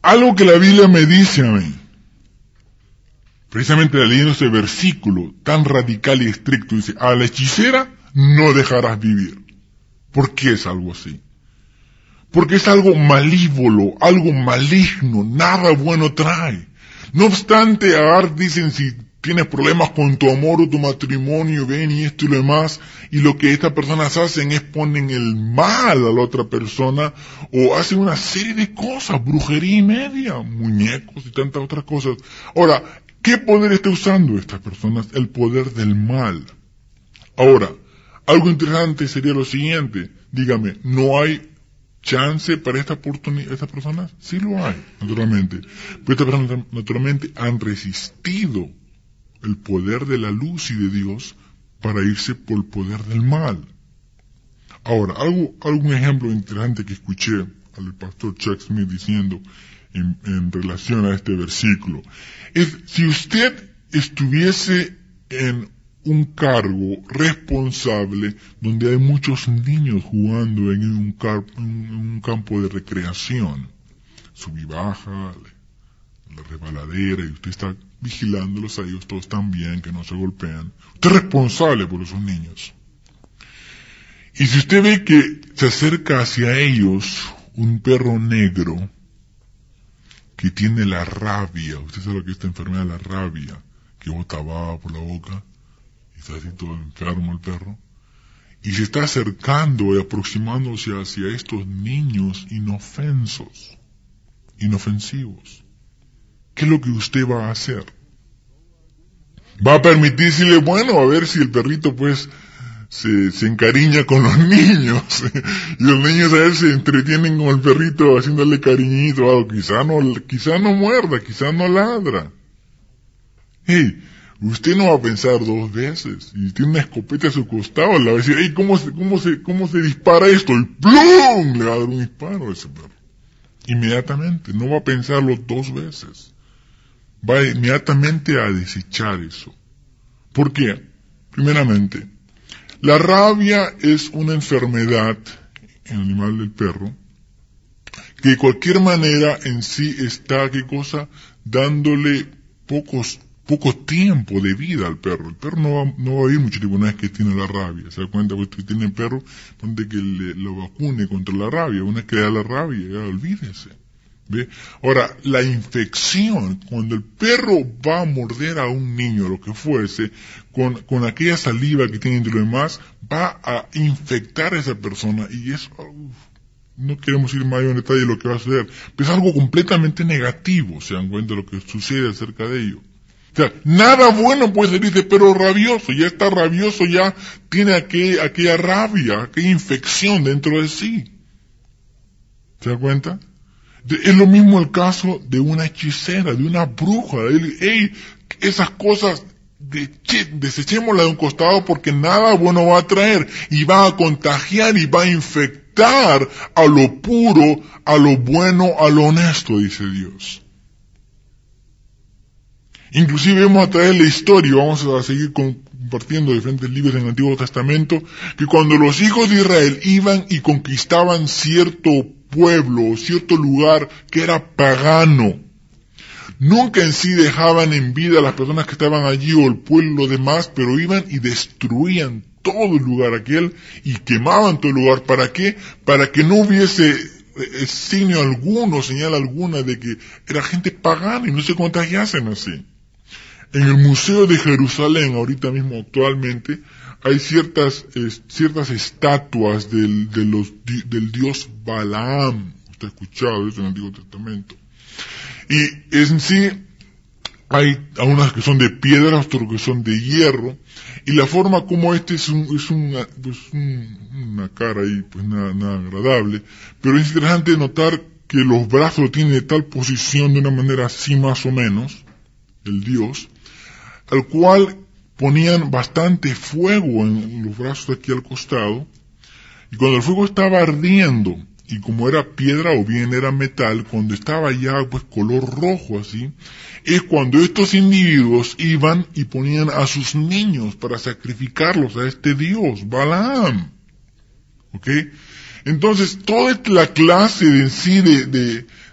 algo que la Biblia me dice a mí, precisamente leyendo ese versículo tan radical y estricto, dice, a la hechicera no dejarás vivir. ¿Por qué es algo así? Porque es algo malívolo, algo maligno, nada bueno trae. No obstante, Agar dicen, si tienes problemas con tu amor o tu matrimonio, ven y esto y lo demás, y lo que estas personas hacen es ponen el mal a la otra persona, o hacen una serie de cosas, brujería y media, muñecos y tantas otras cosas. Ahora, ¿qué poder está usando estas personas? El poder del mal. Ahora, algo interesante sería lo siguiente, dígame, ¿no hay chance para estas personas? Sí lo hay, naturalmente. Pero estas personas naturalmente han resistido el poder de la luz y de Dios para irse por el poder del mal. Ahora, algún ejemplo interesante que escuché al pastor Chuck Smith diciendo en relación a este versículo es, si usted estuviese en un cargo responsable donde hay muchos niños jugando en un campo de recreación, sub y baja, la resbaladera, y usted está vigilándolos a ellos, todos están bien, que no se golpean. Usted es responsable por esos niños. Y si usted ve que se acerca hacia ellos un perro negro que tiene la rabia, usted sabe lo que es esta enfermedad de la rabia, que bota baba por la boca, y está así todo enfermo el perro, y se está acercando y aproximándose hacia estos niños inofensivos, ¿qué es lo que usted va a hacer? Va a permitírsele, bueno, a ver si el perrito pues se encariña con los niños, y los niños a veces se entretienen con el perrito haciéndole cariñito, algo, quizá no muerda, quizá no ladra. Hey, usted no va a pensar dos veces, y tiene una escopeta a su costado, le va a decir, hey, ¿cómo se dispara esto? Y ¡plum! Le va a dar un disparo a ese perro. Inmediatamente, no va a pensarlo dos veces. Va inmediatamente a desechar eso. ¿Por qué? Primeramente, la rabia es una enfermedad en el animal del perro que de cualquier manera en sí está, ¿qué cosa? Dándole poco tiempo de vida al perro. El perro no va a vivir mucho tiempo una vez que tiene la rabia. ¿Se da cuenta? Porque tiene el perro, donde que lo vacune contra la rabia. Una vez que le da la rabia, ya olvídese. ¿Ve? Ahora, la infección, cuando el perro va a morder a un niño, lo que fuese, con aquella saliva que tiene entre lo demás, va a infectar a esa persona, y eso, no queremos ir más en detalle de lo que va a suceder, pero es algo completamente negativo, se dan cuenta de lo que sucede acerca de ello. O sea, nada bueno puede salir de perro rabioso, ya está rabioso, ya tiene aquella rabia, aquella infección dentro de sí. ¿Se da cuenta? Es lo mismo el caso de una hechicera, de una bruja. Esas cosas, desechémoslas de un costado porque nada bueno va a traer, y va a contagiar y va a infectar a lo puro, a lo bueno, a lo honesto, dice Dios. Inclusive vemos a través de la historia, vamos a seguir compartiendo diferentes libros en el Antiguo Testamento, que cuando los hijos de Israel iban y conquistaban cierto pueblo o cierto lugar que era pagano, nunca en sí dejaban en vida a las personas que estaban allí o el pueblo y lo demás, pero iban y destruían todo el lugar aquel y quemaban todo el lugar. ¿Para qué? Para que no hubiese signo alguno, señal alguna de que era gente pagana y no se contagiasen así. En el Museo de Jerusalén, ahorita mismo actualmente, hay ciertas estatuas del dios Balaam. Usted ha escuchado eso en el Antiguo Testamento. Y en sí, hay algunas que son de piedra, otras que son de hierro, y la forma como es una cara ahí, pues nada agradable, pero es interesante notar que los brazos lo tienen de tal posición, de una manera así más o menos, el dios, al cual ponían bastante fuego en los brazos aquí al costado, y cuando el fuego estaba ardiendo, y como era piedra o bien era metal, cuando estaba ya pues color rojo así, es cuando estos individuos iban y ponían a sus niños para sacrificarlos a este dios, Balaam. ¿Ok? Entonces, toda la clase de sí de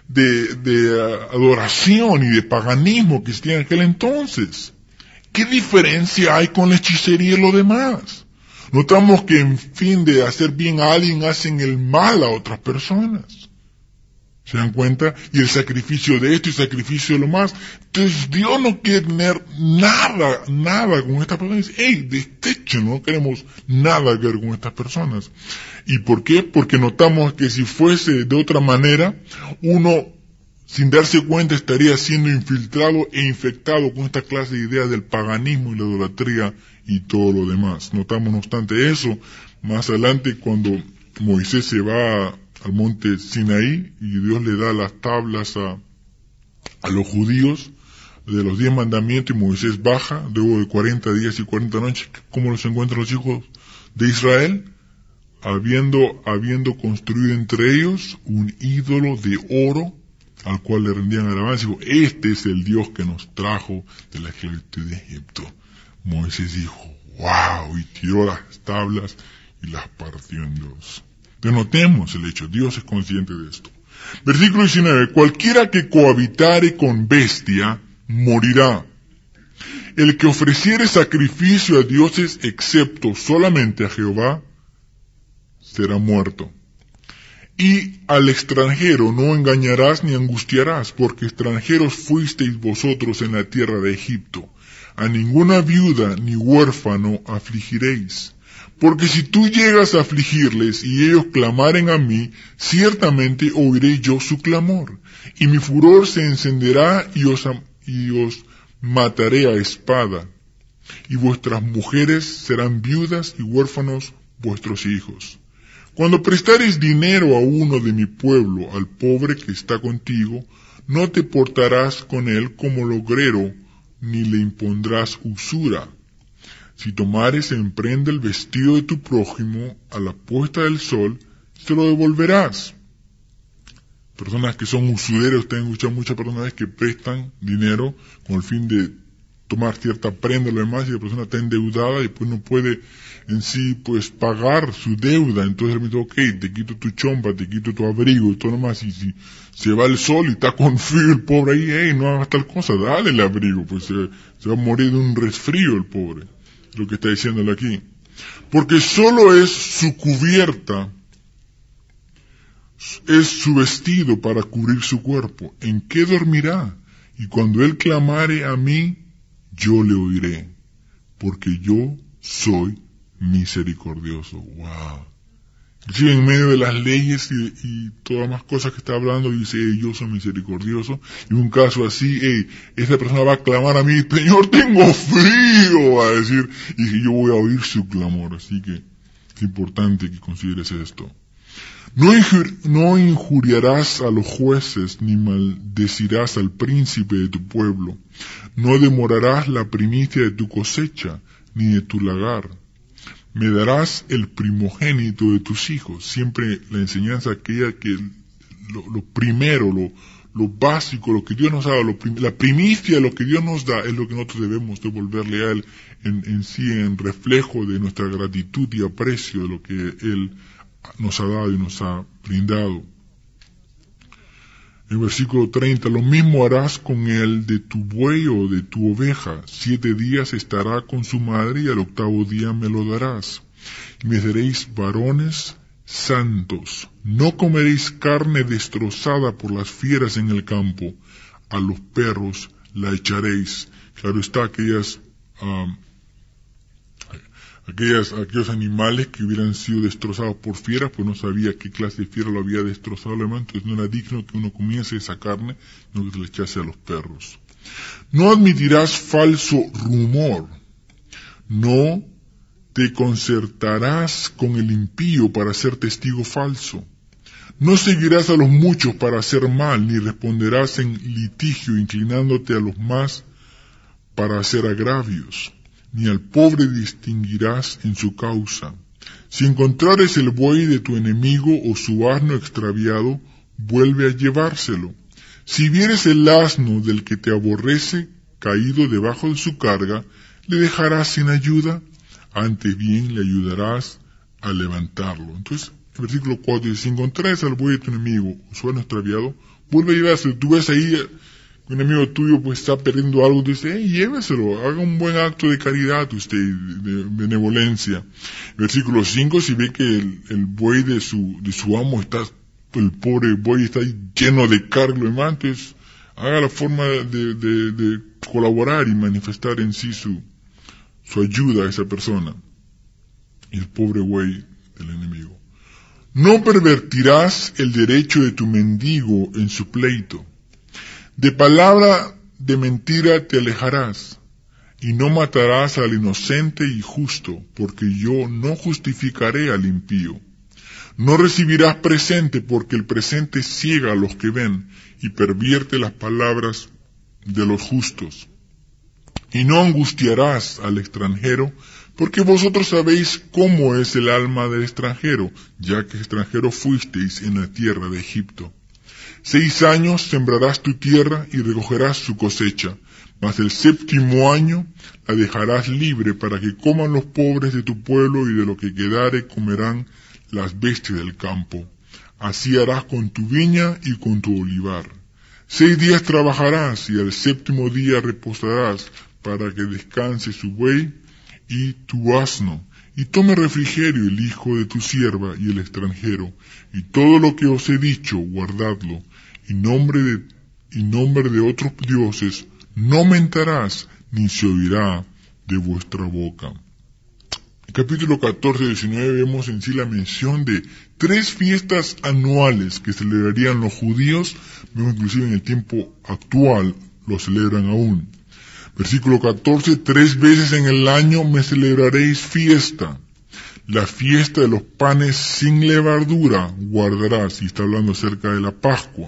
adoración y de paganismo que existía en aquel entonces. ¿Qué diferencia hay con la hechicería y lo demás? Notamos que en fin de hacer bien a alguien hacen el mal a otras personas. ¿Se dan cuenta? Y el sacrificio de esto y el sacrificio de lo más. Entonces Dios no quiere tener nada con estas personas. Dice, hey, destéchenlo, no queremos nada que ver con estas personas. ¿Y por qué? Porque notamos que si fuese de otra manera, uno, sin darse cuenta, estaría siendo infiltrado e infectado con esta clase de ideas del paganismo y la idolatría y todo lo demás. Notamos, no obstante eso, más adelante cuando Moisés se va al monte Sinaí y Dios le da las tablas a los judíos de los 10 mandamientos y Moisés baja luego de 40 días y 40 noches. ¿Cómo los encuentran los hijos de Israel? Habiendo construido entre ellos un ídolo de oro al cual le rendían alabanza. Dijo, este es el Dios que nos trajo de la esclavitud de Egipto. Moisés dijo, wow, y tiró las tablas y las partió en dos. Denotemos el hecho, Dios es consciente de esto. Versículo 19, cualquiera que cohabitare con bestia, morirá. El que ofreciere sacrificio a dioses excepto solamente a Jehová, será muerto. Y al extranjero no engañarás ni angustiarás, porque extranjeros fuisteis vosotros en la tierra de Egipto. A ninguna viuda ni huérfano afligiréis. Porque si tú llegas a afligirles y ellos clamaren a mí, ciertamente oiré yo su clamor, y mi furor se encenderá y os mataré a espada, y vuestras mujeres serán viudas y huérfanos vuestros hijos. Cuando prestares dinero a uno de mi pueblo, al pobre que está contigo, no te portarás con él como logrero, ni le impondrás usura. Si tomares en prenda el vestido de tu prójimo a la puesta del sol, se lo devolverás. Personas que son usureros, ustedes han escuchado muchas personas que prestan dinero con el fin de tomar cierta prenda o lo demás, y la persona está endeudada y pues no puede en sí pues pagar su deuda. Entonces me dice, ok, te quito tu chompa, te quito tu abrigo y todo lo demás, y si se va el sol y está con frío el pobre ahí, hey, no hagas tal cosa, dale el abrigo, pues se va a morir de un resfrío el pobre. Lo que está diciéndole aquí. Porque solo es su cubierta, es su vestido para cubrir su cuerpo. ¿En qué dormirá? Y cuando él clamare a mí, yo le oiré, porque yo soy misericordioso. Wow. Sí, en medio de las leyes y todas las más cosas que está hablando, dice, yo soy misericordioso. Y un caso así, esta persona va a clamar a mí, Señor, tengo frío, va a decir, y yo voy a oír su clamor. Así que es importante que consideres esto. No injuriarás a los jueces, ni maldecirás al príncipe de tu pueblo. No demorarás la primicia de tu cosecha, ni de tu lagar. Me darás el primogénito de tus hijos. Siempre la enseñanza aquella que lo primero, lo básico, lo que Dios nos da, la primicia de lo que Dios nos da, es lo que nosotros debemos devolverle a Él en sí, en reflejo de nuestra gratitud y aprecio de lo que Él nos ha dado y nos ha brindado. En versículo 30, lo mismo harás con el de tu buey o de tu oveja. 7 días estará con su madre y al 8º día me lo darás. Y me daréis varones santos. No comeréis carne destrozada por las fieras en el campo. A los perros la echaréis. Claro está, aquellos animales que hubieran sido destrozados por fieras, pues no sabía qué clase de fiera lo había destrozado, entonces no era digno que uno comiese esa carne, no que se le echase a los perros. No admitirás falso rumor, no te concertarás con el impío para ser testigo falso, no seguirás a los muchos para hacer mal, ni responderás en litigio inclinándote a los más para hacer agravios. Ni al pobre distinguirás en su causa. Si encontrares el buey de tu enemigo o su asno extraviado, vuelve a llevárselo. Si vieres el asno del que te aborrece caído debajo de su carga, ¿le dejarás sin ayuda? Antes bien le ayudarás a levantarlo. Entonces, el versículo 4 dice, si encontrares al buey de tu enemigo o su asno extraviado, vuelve a llevárselo. Tú ves ahí un amigo tuyo pues está perdiendo algo, tú dices, lléveselo, haga un buen acto de caridad usted, de benevolencia. Versículo 5, si ve que el buey de su amo está, el pobre buey está lleno de carne, entonces haga la forma de colaborar y manifestar en sí su ayuda a esa persona. Y el pobre buey del enemigo. No pervertirás el derecho de tu mendigo en su pleito. De palabra de mentira te alejarás, y no matarás al inocente y justo, porque yo no justificaré al impío. No recibirás presente, porque el presente ciega a los que ven, y pervierte las palabras de los justos. Y no angustiarás al extranjero, porque vosotros sabéis cómo es el alma del extranjero, ya que extranjero fuisteis en la tierra de Egipto. 6 años sembrarás tu tierra y recogerás su cosecha, mas el 7º año la dejarás libre para que coman los pobres de tu pueblo y de lo que quedare comerán las bestias del campo. Así harás con tu viña y con tu olivar. 6 días trabajarás y al 7º día reposarás para que descanse su buey y tu asno, y tome refrigerio el hijo de tu sierva y el extranjero, y todo lo que os he dicho, guardadlo, y nombre de otros dioses no mentarás, ni se oirá de vuestra boca. En capítulo 14 y 19 vemos en sí la mención de 3 fiestas anuales que celebrarían los judíos, vemos inclusive en el tiempo actual lo celebran aún. Versículo 14, 3 veces en el año me celebraréis fiesta. La fiesta de los panes sin levadura guardarás, y está hablando acerca de la Pascua.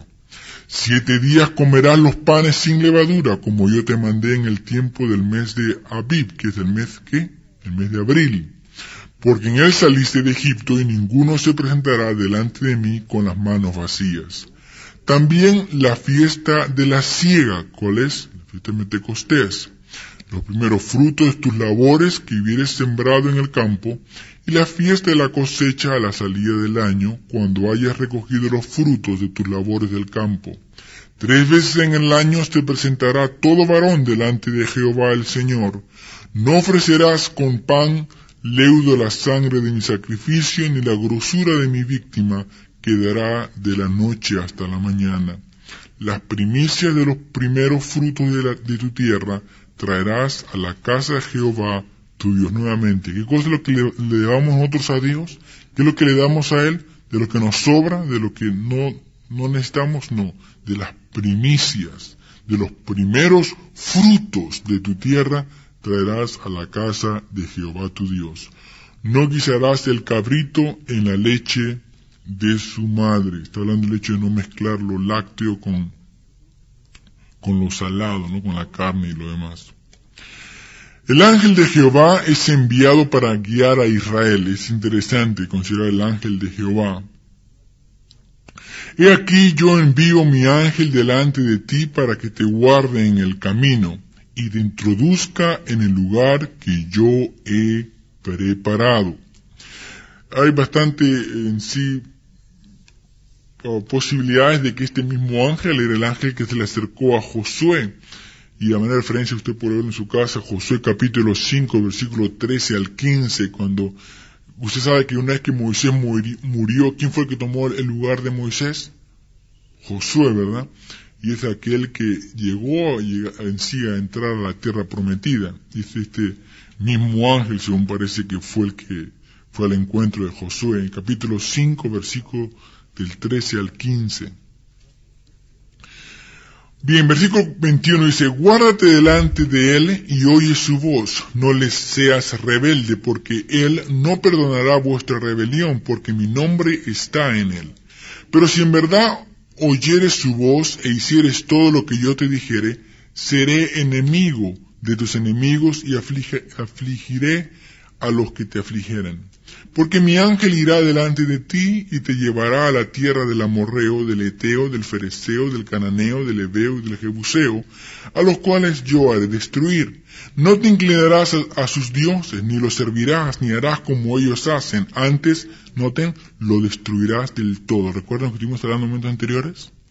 7 días comerás los panes sin levadura, como yo te mandé en el tiempo del mes de Abib, que es el mes de abril. Porque en él saliste de Egipto y ninguno se presentará delante de mí con las manos vacías. También la fiesta de la siega, ¿cuál es? La fiesta de Pentecostés. Los primeros frutos de tus labores que hubieres sembrado en el campo, y la fiesta de la cosecha a la salida del año, cuando hayas recogido los frutos de tus labores del campo. 3 veces en el año se presentará todo varón delante de Jehová el Señor. No ofrecerás con pan leudo la sangre de mi sacrificio, ni la grosura de mi víctima quedará de la noche hasta la mañana. Las primicias de los primeros frutos de tu tierra traerás a la casa de Jehová tu Dios nuevamente. ¿Qué cosa es lo que le damos nosotros a Dios? ¿Qué es lo que le damos a Él? ¿De lo que nos sobra? ¿De lo que no necesitamos? No, de las primicias, de los primeros frutos de tu tierra traerás a la casa de Jehová tu Dios. No guisarás el cabrito en la leche de su madre. Está hablando del hecho de no mezclar lo lácteo con lo salado, ¿no? Con la carne y lo demás. El ángel de Jehová es enviado para guiar a Israel. Es interesante considerar el ángel de Jehová. He aquí yo envío mi ángel delante de ti para que te guarde en el camino y te introduzca en el lugar que yo he preparado. Hay bastante en sí posibilidades de que este mismo ángel era el ángel que se le acercó a Josué. Y a manera de referencia usted puede ver en su casa Josué capítulo 5, versículo 13 al 15, cuando usted sabe que una vez que Moisés murió, ¿quién fue el que tomó el lugar de Moisés? Josué, ¿verdad? Y es aquel que llegó en sí a entrar a la tierra prometida. Dice este mismo ángel, según parece que fue el que fue al encuentro de Josué, en capítulo 5, versículo del 13 al 15. Bien, versículo 21 dice, guárdate delante de él y oye su voz, no le seas rebelde, porque él no perdonará vuestra rebelión, porque mi nombre está en él. Pero si en verdad oyeres su voz e hicieres todo lo que yo te dijere, seré enemigo de tus enemigos y afligiré a los que te afligieren. Porque mi ángel irá delante de ti y te llevará a la tierra del amorreo, del eteo, del fereceo, del cananeo, del heveo y del jebuseo, a los cuales yo haré destruir. No te inclinarás a sus dioses, ni los servirás, ni harás como ellos hacen. Antes, noten, lo destruirás del todo. ¿Recuerdan que estuvimos hablando en momentos anteriores?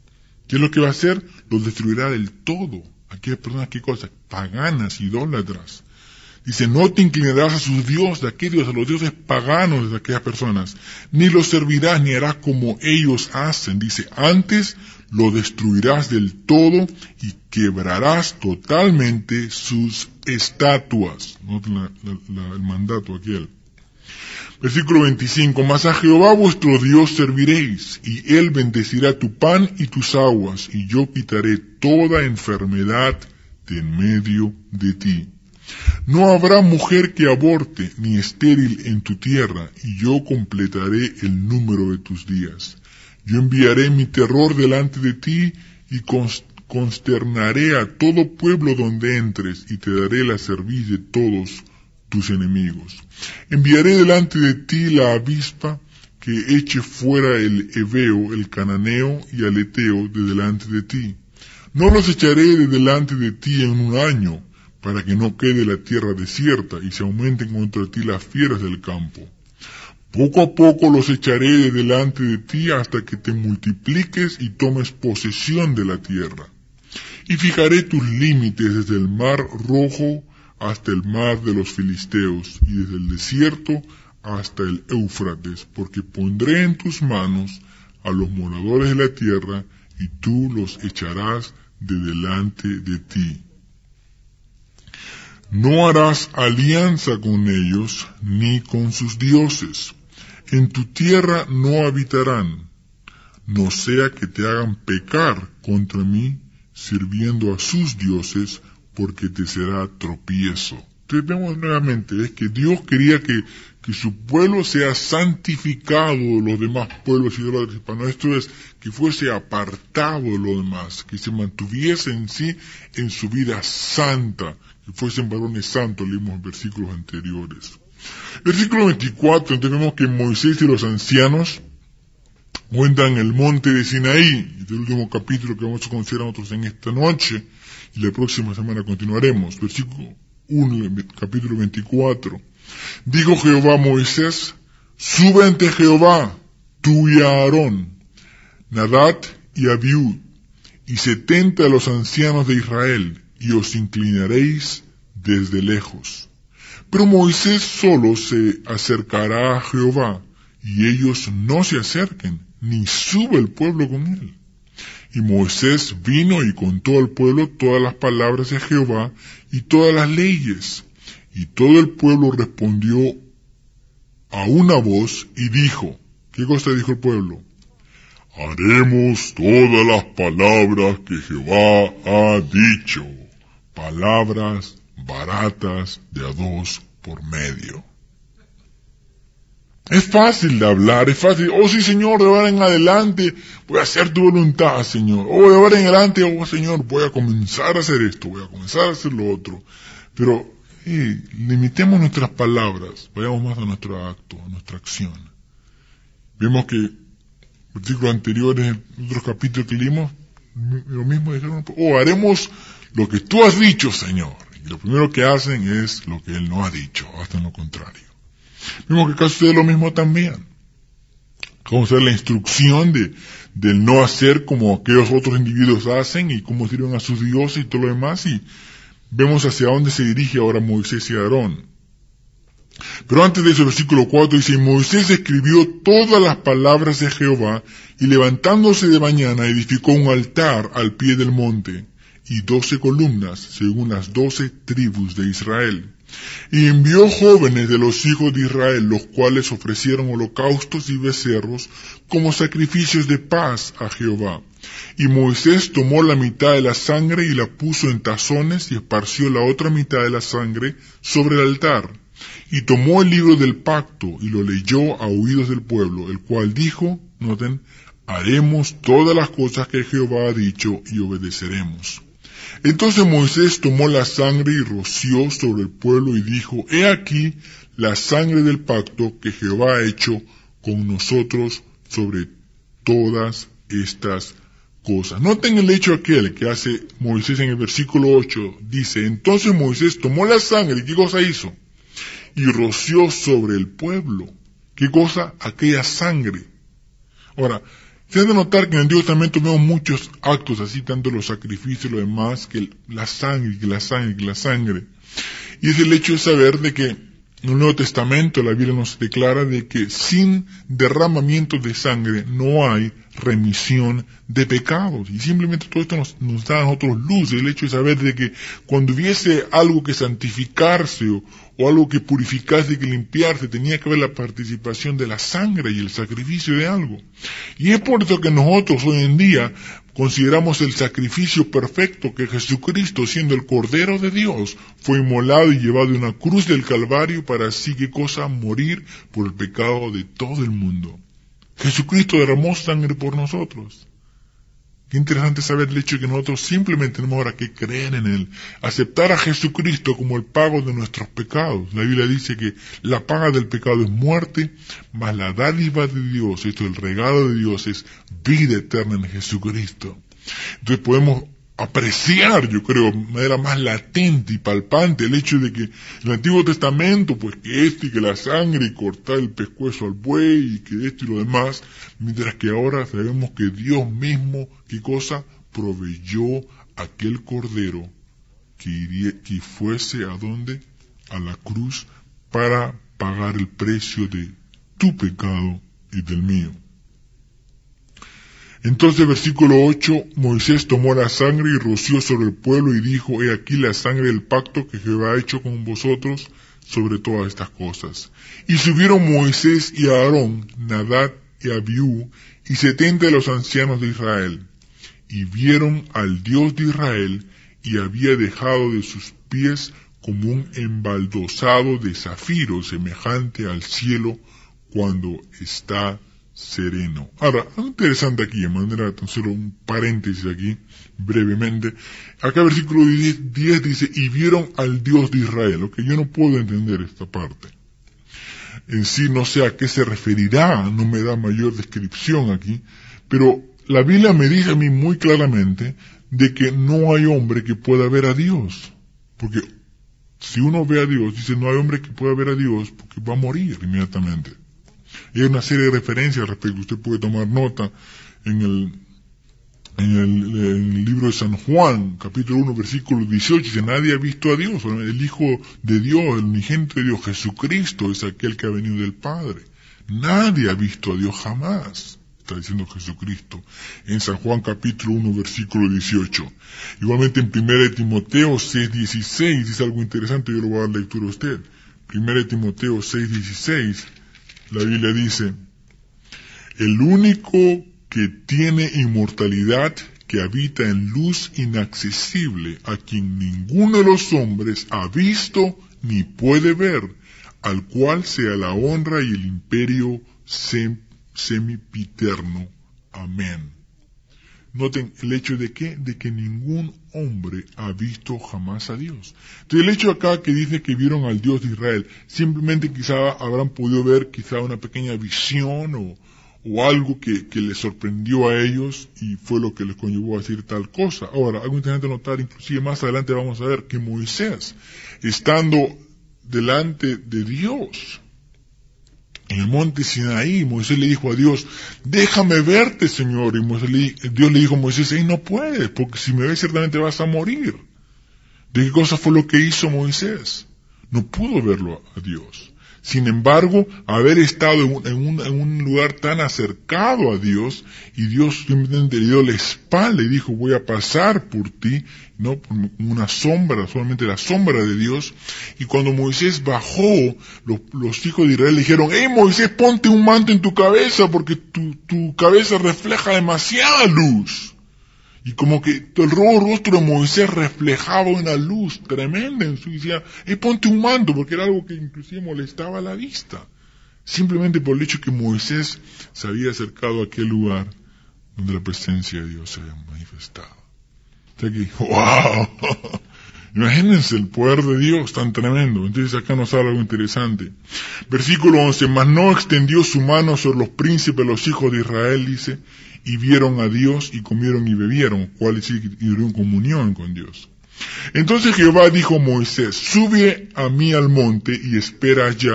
¿Qué es lo que va a hacer? Los destruirá del todo. Aquellas personas, ¿qué cosas? Paganas, idólatras. Dice, no te inclinarás a sus dioses, a los dioses paganos de aquellas personas, ni los servirás, ni harás como ellos hacen. Dice, antes lo destruirás del todo y quebrarás totalmente sus estatuas. Noten el mandato aquel. Versículo 25, mas a Jehová vuestro Dios serviréis, y él bendecirá tu pan y tus aguas, y yo quitaré toda enfermedad de en medio de ti. No habrá mujer que aborte, ni estéril en tu tierra, y yo completaré el número de tus días. Yo enviaré mi terror delante de ti, y consternaré a todo pueblo donde entres, y te daré la cerviz de todos tus enemigos. Enviaré delante de ti la avispa, que eche fuera el heveo, el cananeo y al eteo de delante de ti. No los echaré de delante de ti en un año, para que no quede la tierra desierta y se aumenten contra ti las fieras del campo. Poco a poco los echaré de delante de ti hasta que te multipliques y tomes posesión de la tierra. Y fijaré tus límites desde el mar Rojo hasta el mar de los Filisteos y desde el desierto hasta el Éufrates, porque pondré en tus manos a los moradores de la tierra y tú los echarás de delante de ti. No harás alianza con ellos ni con sus dioses. En tu tierra no habitarán, no sea que te hagan pecar contra mí sirviendo a sus dioses, porque te será tropiezo. Entonces vemos nuevamente, es que Dios quería que su pueblo sea santificado de los demás pueblos idólatras. Esto es, que fuese apartado de los demás, que se mantuviese en sí, en su vida santa, que fuesen varones santos, leímos en versículos anteriores. Versículo 24, entonces vemos que Moisés y los ancianos cuentan el monte de Sinaí, es el último capítulo que vamos a considerar nosotros en esta noche, y la próxima semana continuaremos. Versículo 1, capítulo 24. Dijo Jehová a Moisés, sube ante Jehová, tú y Aarón, Nadab y Abiú, y 70 de los ancianos de Israel, y os inclinaréis desde lejos. Pero Moisés solo se acercará a Jehová, y ellos no se acerquen, ni sube el pueblo con él. Y Moisés vino y contó al pueblo todas las palabras de Jehová y todas las leyes. Y todo el pueblo respondió a una voz y dijo, ¿qué cosa dijo el pueblo? Haremos todas las palabras que Jehová ha dicho. Palabras baratas de a dos por medio. Es fácil de hablar, es fácil. Oh sí, Señor, de ahora en adelante voy a hacer tu voluntad, Señor. Oh, de ahora en adelante, oh Señor, voy a comenzar a hacer esto, voy a comenzar a hacer lo otro. Pero limitemos nuestras palabras, vayamos más a nuestro acto, a nuestra acción. Vemos que versículos anteriores, en otros capítulos que leímos, lo mismo dijeron, oh, haremos lo que tú has dicho, Señor. Y lo primero que hacen es lo que Él no ha dicho, hasta en lo contrario. Vemos que acá sucede lo mismo también. Vamos a ver la instrucción del no hacer como aquellos otros individuos hacen y cómo sirven a sus dioses y todo lo demás, y vemos hacia dónde se dirige ahora Moisés y Aarón. Pero antes de eso, versículo 4 dice, Moisés escribió todas las palabras de Jehová, y levantándose de mañana edificó un altar al pie del monte, y 12 columnas, según las 12 tribus de Israel. Y envió jóvenes de los hijos de Israel, los cuales ofrecieron holocaustos y becerros como sacrificios de paz a Jehová. Y Moisés tomó la mitad de la sangre y la puso en tazones y esparció la otra mitad de la sangre sobre el altar. Y tomó el libro del pacto y lo leyó a oídos del pueblo, el cual dijo, noten, haremos todas las cosas que Jehová ha dicho y obedeceremos. Entonces Moisés tomó la sangre y roció sobre el pueblo y dijo, he aquí la sangre del pacto que Jehová ha hecho con nosotros sobre todas estas cosas. Noten el hecho aquel que hace Moisés en el versículo 8, dice, entonces Moisés tomó la sangre, ¿y qué cosa hizo? Y roció sobre el pueblo. ¿Qué cosa? Aquella sangre. Ahora, Se ha de notar que en el Antiguo Testamento vemos muchos actos así, tanto los sacrificios y lo demás, que la sangre, que la sangre, que la sangre. Y es el hecho de saber de que en el Nuevo Testamento la Biblia nos declara de que sin derramamiento de sangre no hay remisión de pecados. Y simplemente todo esto nos da a nosotros luz, el hecho de saber de que cuando hubiese algo que santificarse o algo que purificarse y que limpiarse, tenía que haber la participación de la sangre y el sacrificio de algo. Y es por eso que nosotros hoy en día consideramos el sacrificio perfecto que Jesucristo, siendo el Cordero de Dios, fue inmolado y llevado a una cruz del Calvario para así, ¿qué cosa? Morir por el pecado de todo el mundo. Jesucristo derramó sangre por nosotros. Qué interesante saber el hecho de que nosotros simplemente tenemos ahora que creer en Él, aceptar a Jesucristo como el pago de nuestros pecados. La Biblia dice que la paga del pecado es muerte, mas la dádiva de Dios, esto es el regalo de Dios, es vida eterna en Jesucristo. Entonces podemos apreciar, yo creo, de manera más latente y palpante el hecho de que en el Antiguo Testamento, pues que esto y que la sangre y cortar el pescuezo al buey y que esto y lo demás, mientras que ahora sabemos que Dios mismo, ¿qué cosa? Proveyó aquel cordero que fuese ¿a dónde? A la cruz para pagar el precio de tu pecado y del mío. Entonces, versículo 8, Moisés tomó la sangre y roció sobre el pueblo y dijo, he aquí la sangre del pacto que Jehová ha hecho con vosotros sobre todas estas cosas. Y subieron Moisés y Aarón, Nadab y Abiú, y 70 de los ancianos de Israel, y vieron al Dios de Israel, y había dejado de sus pies como un embaldosado de zafiro, semejante al cielo cuando está sereno. Ahora, algo interesante aquí, de manera tan solo un paréntesis aquí, brevemente. Acá versículo 10 dice, y vieron al Dios de Israel. Lo que yo no puedo entender esta parte. En sí no sé a qué se referirá, no me da mayor descripción aquí, pero la Biblia me dice a mí muy claramente de que no hay hombre que pueda ver a Dios. Porque si uno ve a Dios, dice no hay hombre que pueda ver a Dios porque va a morir inmediatamente. Y hay una serie de referencias al respecto. Usted puede tomar nota en el libro de San Juan, capítulo 1, versículo 18, dice, nadie ha visto a Dios. El Hijo de Dios, el unigénito de Dios, Jesucristo, es aquel que ha venido del Padre. Nadie ha visto a Dios jamás, está diciendo Jesucristo, en San Juan capítulo 1, versículo 18. Igualmente en 1 Timoteo 6, 16, dice algo interesante, yo lo voy a dar lectura a usted. 1 Timoteo 6, 16, la Biblia dice, el único que tiene inmortalidad, que habita en luz inaccesible, a quien ninguno de los hombres ha visto ni puede ver, al cual sea la honra y el imperio semipiterno. Amén. Noten el hecho de que ningún hombre ha visto jamás a Dios. Entonces el hecho acá que dice que vieron al Dios de Israel, simplemente quizá habrán podido ver quizá una pequeña visión o algo que les sorprendió a ellos y fue lo que les conllevó a decir tal cosa. Ahora, algo interesante notar, inclusive más adelante vamos a ver que Moisés, estando delante de Dios, en el monte Sinaí, Moisés le dijo a Dios, déjame verte, Señor. Y Dios le dijo a Moisés, no puedes, porque si me ves ciertamente vas a morir. ¿De qué cosa fue lo que hizo Moisés? No pudo verlo a Dios. Sin embargo, haber estado en un lugar tan acercado a Dios, y Dios simplemente le dio la espalda y dijo, voy a pasar por ti, no por una sombra, solamente la sombra de Dios. Y cuando Moisés bajó, los hijos de Israel le dijeron, Moisés, ponte un manto en tu cabeza, porque tu cabeza refleja demasiada luz. Y como que el rostro de Moisés reflejaba una luz tremenda en su, y decía, ponte un manto, porque era algo que inclusive molestaba a la vista. Simplemente por el hecho que Moisés se había acercado a aquel lugar donde la presencia de Dios se había manifestado. O sea que, ¡wow! Imagínense el poder de Dios tan tremendo. Entonces acá nos habla algo interesante. Versículo 11, mas no extendió su mano sobre los príncipes de los hijos de Israel, dice, y vieron a Dios y comieron y bebieron, cuales tuvieron comunión con Dios. Entonces Jehová dijo a Moisés, sube a mí al monte y espera allá,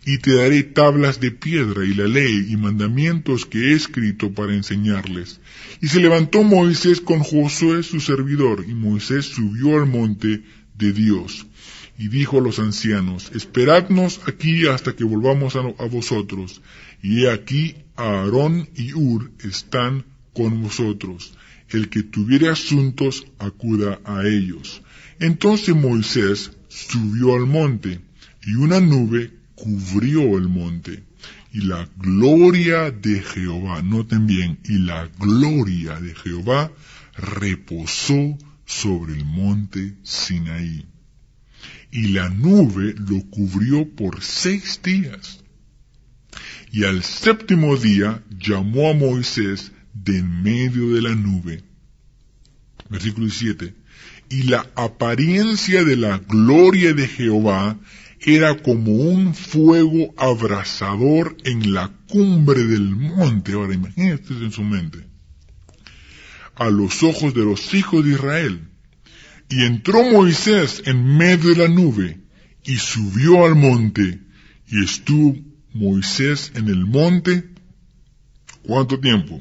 y te daré tablas de piedra y la ley y mandamientos que he escrito para enseñarles. Y se levantó Moisés con Josué su servidor, y Moisés subió al monte de Dios. Y dijo a los ancianos, esperadnos aquí hasta que volvamos a vosotros. Y he aquí, Aarón y Hur están con vosotros. El que tuviere asuntos, acuda a ellos. Entonces Moisés subió al monte, y una nube cubrió el monte. Y la gloria de Jehová, noten bien, y la gloria de Jehová reposó sobre el monte Sinaí. Y la nube lo cubrió por 6 días. Y al 7º día llamó a Moisés de en medio de la nube. Versículo 17. Y la apariencia de la gloria de Jehová era como un fuego abrasador en la cumbre del monte. Ahora imagínense en su mente. A los ojos de los hijos de Israel. Y entró Moisés en medio de la nube y subió al monte. Y estuvo Moisés en el monte, ¿cuánto tiempo?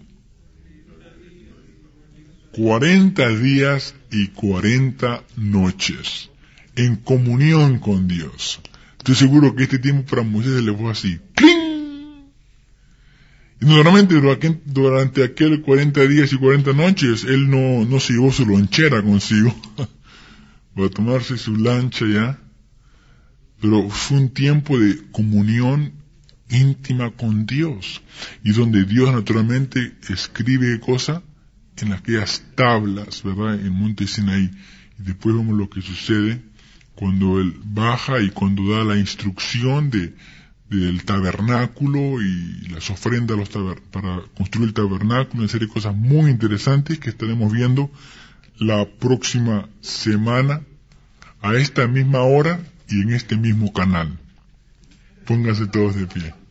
40 días y 40 noches, en comunión con Dios. Estoy seguro que este tiempo para Moisés se le fue así, ¡cling! Y normalmente durante aquel 40 días y 40 noches, él no se llevó su lonchera consigo, para tomarse su lancha ya, pero fue un tiempo de comunión íntima con Dios, y donde Dios naturalmente escribe cosas en aquellas tablas, ¿verdad?, en Monte Sinaí. Y después vemos lo que sucede cuando Él baja y cuando da la instrucción del tabernáculo y las ofrendas para construir el tabernáculo, una serie de cosas muy interesantes que estaremos viendo la próxima semana a esta misma hora y en este mismo canal. Pónganse todos de pie.